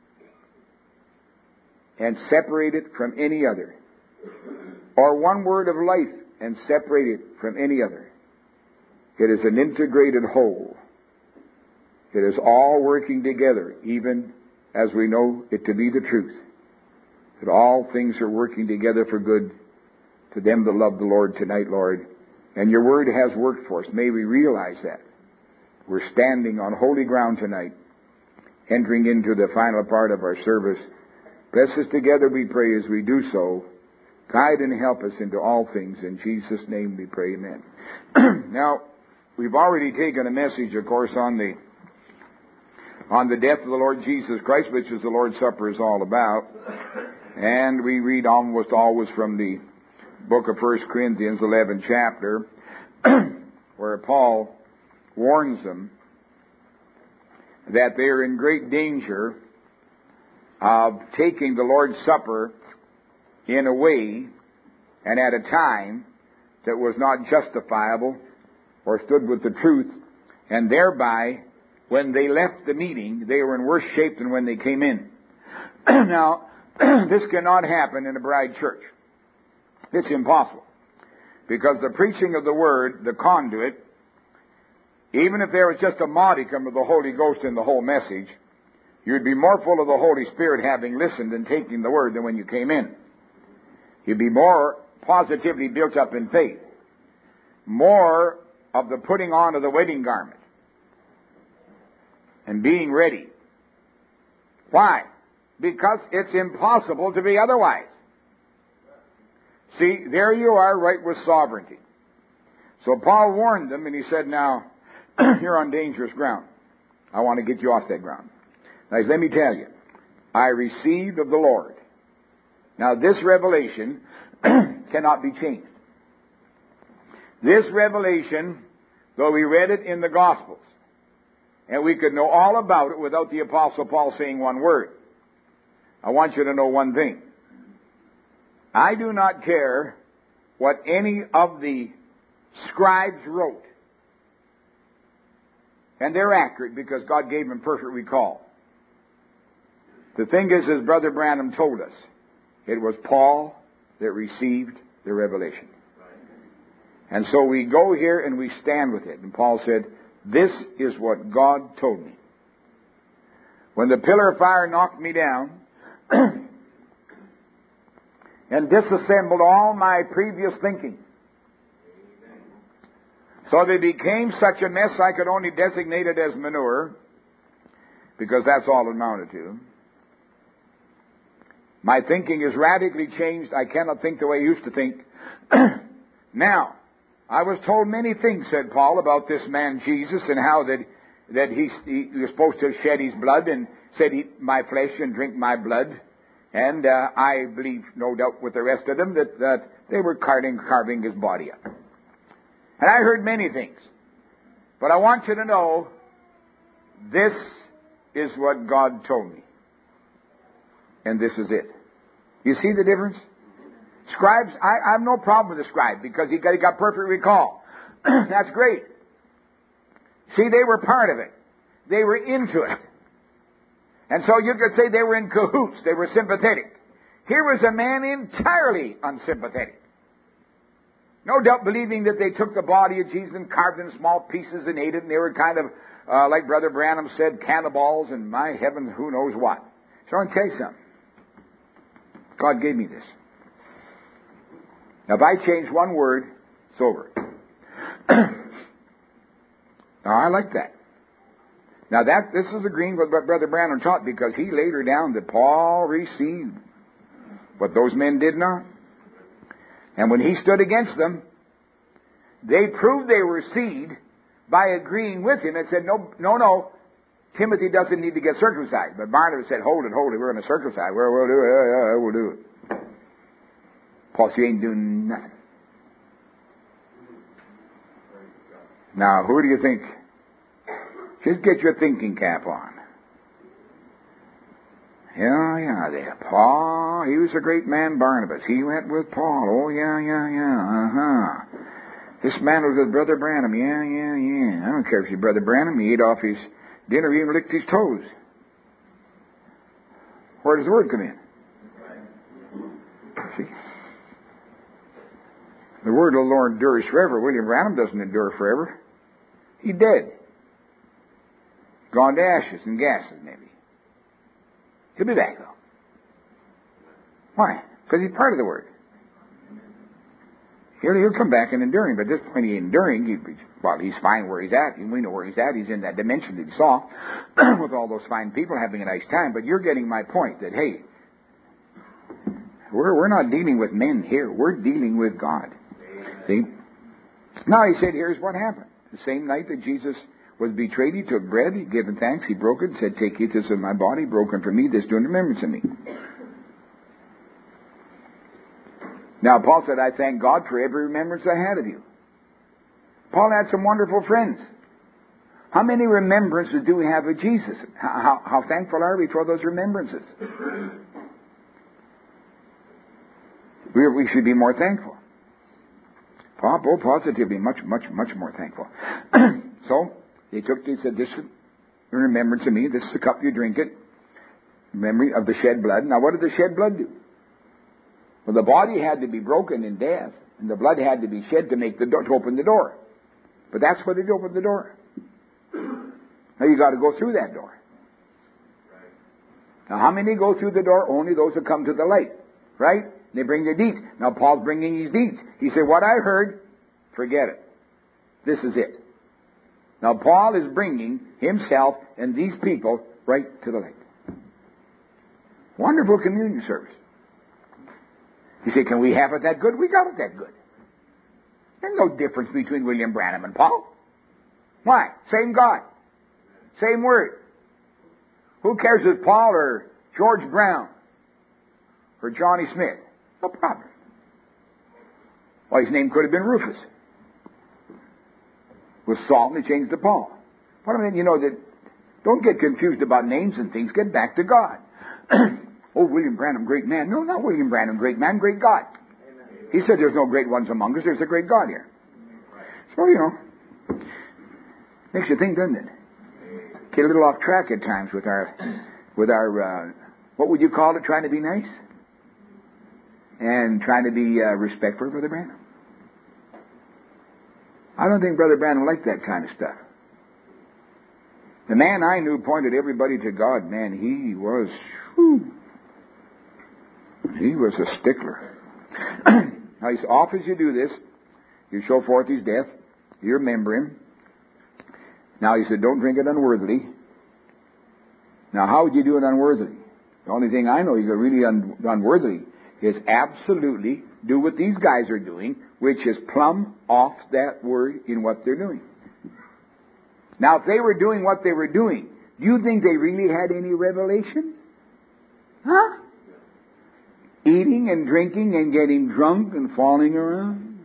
and separate it from any other, or one word of life and separate it from any other. It is an integrated whole. It is all working together, even as we know it to be the truth, that all things are working together for good to them that love the Lord tonight, Lord. And your word has worked for us. May we realize that. We're standing on holy ground tonight, entering into the final part of our service. Bless us together, we pray, as we do so. Guide and help us into all things. In Jesus' name we pray, amen. Now, we've already taken a message, of course, on the on the death of the Lord Jesus Christ, which is the Lord's Supper is all about. And we read almost always from the book of First Corinthians, eleventh chapter, where Paul warns them that they are in great danger of taking the Lord's Supper in a way and at a time that was not justifiable or stood with the truth, and thereby, when they left the meeting, they were in worse shape than when they came in. Now, this cannot happen in a bride church. It's impossible. Because the preaching of the Word, the conduit, even if there was just a modicum of the Holy Ghost in the whole message, you'd be more full of the Holy Spirit having listened and taking the Word than when you came in. You'd be more positively built up in faith. More of the putting on of the wedding garment and being ready. Why? Because it's impossible to be otherwise. See, there you are, right with sovereignty. So Paul warned them, and he said, now, you're on dangerous ground. I want to get you off that ground. Now, let me tell you, I received of the Lord. Now, this revelation cannot be changed. This revelation, though we read it in the Gospels, and we could know all about it without the Apostle Paul saying one word, I want you to know one thing. I do not care what any of the scribes wrote. And they're accurate because God gave them perfect recall. The thing is, as Brother Branham told us, it was Paul that received the revelation. And so we go here and we stand with it. And Paul said, this is what God told me. When the pillar of fire knocked me down and disassembled all my previous thinking, so they became such a mess I could only designate it as manure, because that's all it amounted to. My thinking is radically changed. I cannot think the way I used to think. Now, I was told many things, said Paul, about this man Jesus, and how that that he, he was supposed to shed his blood, and said, eat my flesh and drink my blood. And uh, I believe, no doubt with the rest of them, that, that they were carving, carving his body up. And I heard many things. But I want you to know, this is what God told me. And this is it. You see the difference? Scribes, I, I have no problem with the scribe, because he got, he got perfect recall. That's great. See, they were part of it. They were into it. And so you could say they were in cahoots. They were sympathetic. Here was a man entirely unsympathetic. No doubt believing that they took the body of Jesus and carved it in small pieces and ate it, and they were kind of, uh, like Brother Branham said, cannibals, and my heaven, who knows what. So I'll tell you something. God gave me this. Now, if I change one word, it's over. Now, I like that. Now, that this is agreeing with what Brother Branham taught, because he later down that Paul received what those men did not. And when he stood against them, they proved they were seed by agreeing with him and said, no, no, no, Timothy doesn't need to get circumcised. But Barnabas said, hold it, hold it, we're going to circumcise. Well, we'll do it, yeah, yeah, we'll do it. Paul said, you ain't doing nothing. Now, who do you think? Just get your thinking cap on. Yeah, yeah, there. Paul, he was a great man, Barnabas. He went with Paul. Oh, yeah, yeah, yeah, uh-huh. This man was with Brother Branham. Yeah, yeah, yeah. I don't care if he's Brother Branham. He ate off his dinner, he even licked his toes. Where does the word come in? See? The word of the Lord endures forever. William Branham doesn't endure forever. He's dead. Gone to ashes and gases, maybe. He'll be back, though. Why? Because he's part of the Word. He'll, he'll come back and enduring, but at this point he ain't enduring. He, well, he's fine where he's at. We know where he's at. He's in that dimension that he saw with all those fine people having a nice time. But you're getting my point that, hey, we're, we're not dealing with men here. We're dealing with God. See? Now he said, here's what happened. The same night that Jesus was betrayed, he took bread, he gave thanks, he broke it, and said, take it, this is my body, broken for me, this do in remembrance of me. Now, Paul said, I thank God for every remembrance I had of you. Paul had some wonderful friends. How many remembrances do we have of Jesus? How, how, how thankful are we for those remembrances? We, we should be more thankful. Paul, oh, positively, much, much, much more thankful. So, they took, they said, this is in remembrance of me, this is the cup, you drink it, in memory of the shed blood. Now, what did the shed blood do? Well, the body had to be broken in death, and the blood had to be shed to make the door, to open the door. But that's what it opened the door. Now, you got to go through that door. Now, how many go through the door? Only those who come to the light, right? They bring their deeds. Now, Paul's bringing his deeds. He said, what I heard, forget it. This is it. Now, Paul is bringing himself and these people right to the light. Wonderful communion service. You say, can we have it that good? We got it that good. There's no difference between William Branham and Paul. Why? Same God. Same word. Who cares if Paul or George Brown or Johnny Smith? No problem. Well, his name could have been Rufus. With Saul, and he changed to Paul. What I mean, you know, that don't get confused about names and things. Get back to God. Oh, William Branham, great man. No, not William Branham, great man, great God. Amen. He said there's no great ones among us. There's a great God here. So, you know, makes you think, doesn't it? Get a little off track at times with our with our uh, what would you call it, trying to be nice? And trying to be uh, respectful of Brother Branham. I don't think Brother Branham liked that kind of stuff. The man I knew pointed everybody to God. Man, he was, whew, he was a stickler. Now, as often as you do this, you show forth his death, you remember him. Now, he said, don't drink it unworthily. Now, how would you do it unworthily? The only thing I know you could really un- unworthily is absolutely do what these guys are doing, which is plumb off that word in what they're doing. Now, if they were doing what they were doing, do you think they really had any revelation? Huh? Eating and drinking and getting drunk and falling around?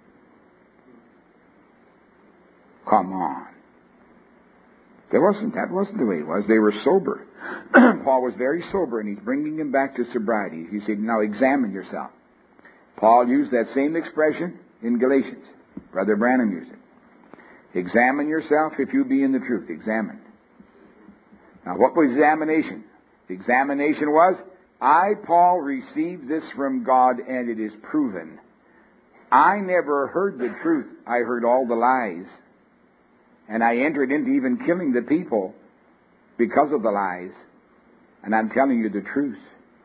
Come on. There wasn't, that wasn't the way it was. They were sober. Paul was very sober, and he's bringing them back to sobriety. He said, now examine yourself. Paul used that same expression in Galatians. Brother Branham used it. Examine yourself if you be in the truth. Examine. Now, what was examination? The examination was, I, Paul, received this from God, and it is proven. I never heard the truth. I heard all the lies. And I entered into even killing the people because of the lies. And I'm telling you the truth.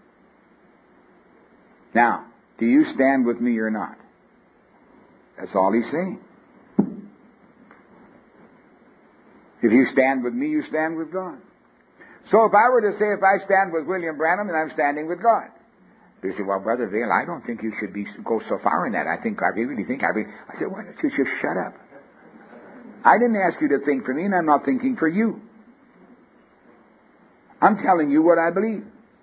Now, do you stand with me or not? That's all he's saying. If you stand with me, you stand with God. So if I were to say, if I stand with William Branham, then I'm standing with God. They say, well, Brother Vail, I don't think you should be go so far in that. I think, I really think, I really... I said, why don't you just shut up? I didn't ask you to think for me, and I'm not thinking for you. I'm telling you what I believe.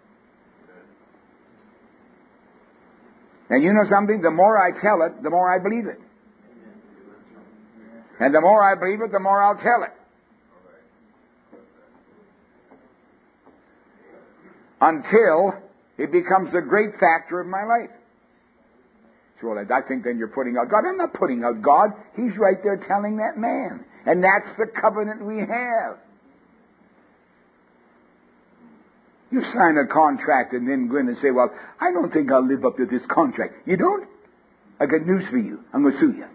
And you know something? The more I tell it, the more I believe it. And the more I believe it, the more I'll tell it. Until it becomes a great factor of my life. So well, I think then you're putting out God. I'm not putting out God. He's right there telling that man. And that's the covenant we have. You sign a contract and then go in and say, well, I don't think I'll live up to this contract. You don't? I got news for you. I'm going to sue you.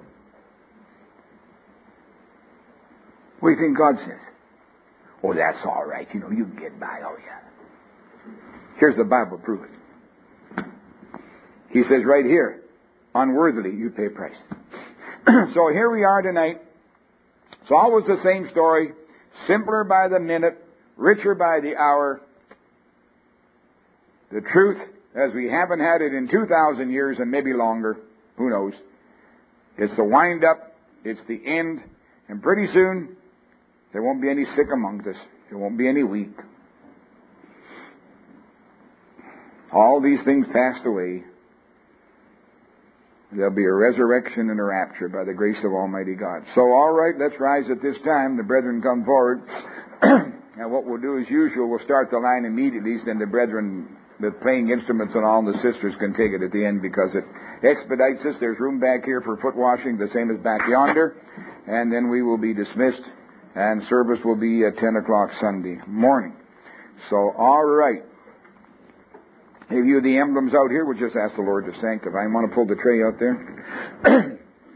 What do you think God says? Oh, that's all right. You know, you can get by, oh yeah. Here's the Bible, prove it. He says right here, unworthily you pay price. So here we are tonight. It's always the same story, simpler by the minute, richer by the hour. The truth, as we haven't had it in two thousand years and maybe longer, who knows. It's the wind up, it's the end, and pretty soon there won't be any sick among us. There won't be any weak. All these things passed away. There'll be a resurrection and a rapture by the grace of Almighty God. So, all right, let's rise at this time. The brethren come forward. And what we'll do as usual, we'll start the line immediately. Then the brethren, the playing instruments and all, and the sisters can take it at the end because it expedites us. There's room back here for foot washing, the same as back yonder. And then we will be dismissed. And service will be at ten o'clock Sunday morning. So, all right. Have you the emblems out here? We'll just ask the Lord to sanctify. I want to pull the tray out there.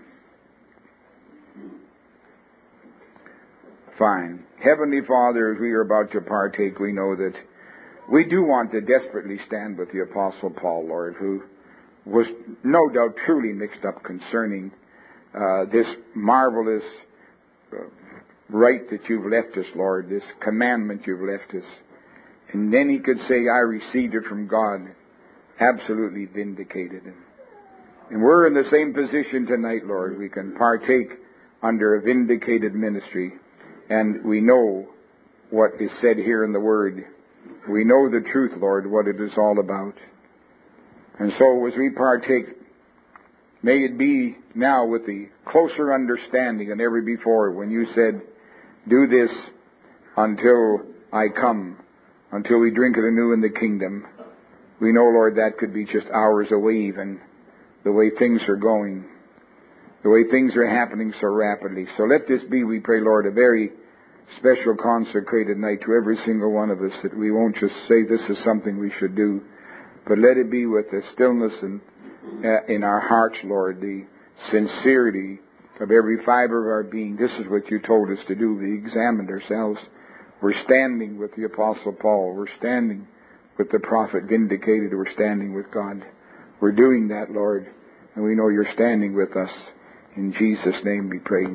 Fine. Heavenly Father, as we are about to partake, we know that we do want to desperately stand with the Apostle Paul, Lord, who was no doubt truly mixed up concerning uh, this marvelous uh, right that you've left us, Lord, this commandment you've left us. And then he could say, I received it from God, absolutely vindicated. And we're in the same position tonight, Lord. We can partake under a vindicated ministry. And we know what is said here in the Word. We know the truth, Lord, what it is all about. And so as we partake, may it be now with the closer understanding than ever before when you said, do this until I come. Until we drink it anew in the kingdom. We know, Lord, that could be just hours away even, the way things are going, the way things are happening so rapidly. So let this be, we pray, Lord, a very special consecrated night to every single one of us, that we won't just say this is something we should do, but let it be with the stillness in, uh, in our hearts, Lord, the sincerity of every fiber of our being. This is what you told us to do. We examined ourselves. We're standing with the Apostle Paul. We're standing with the prophet vindicated. We're standing with God. We're doing that, Lord, and we know you're standing with us. In Jesus' name we pray.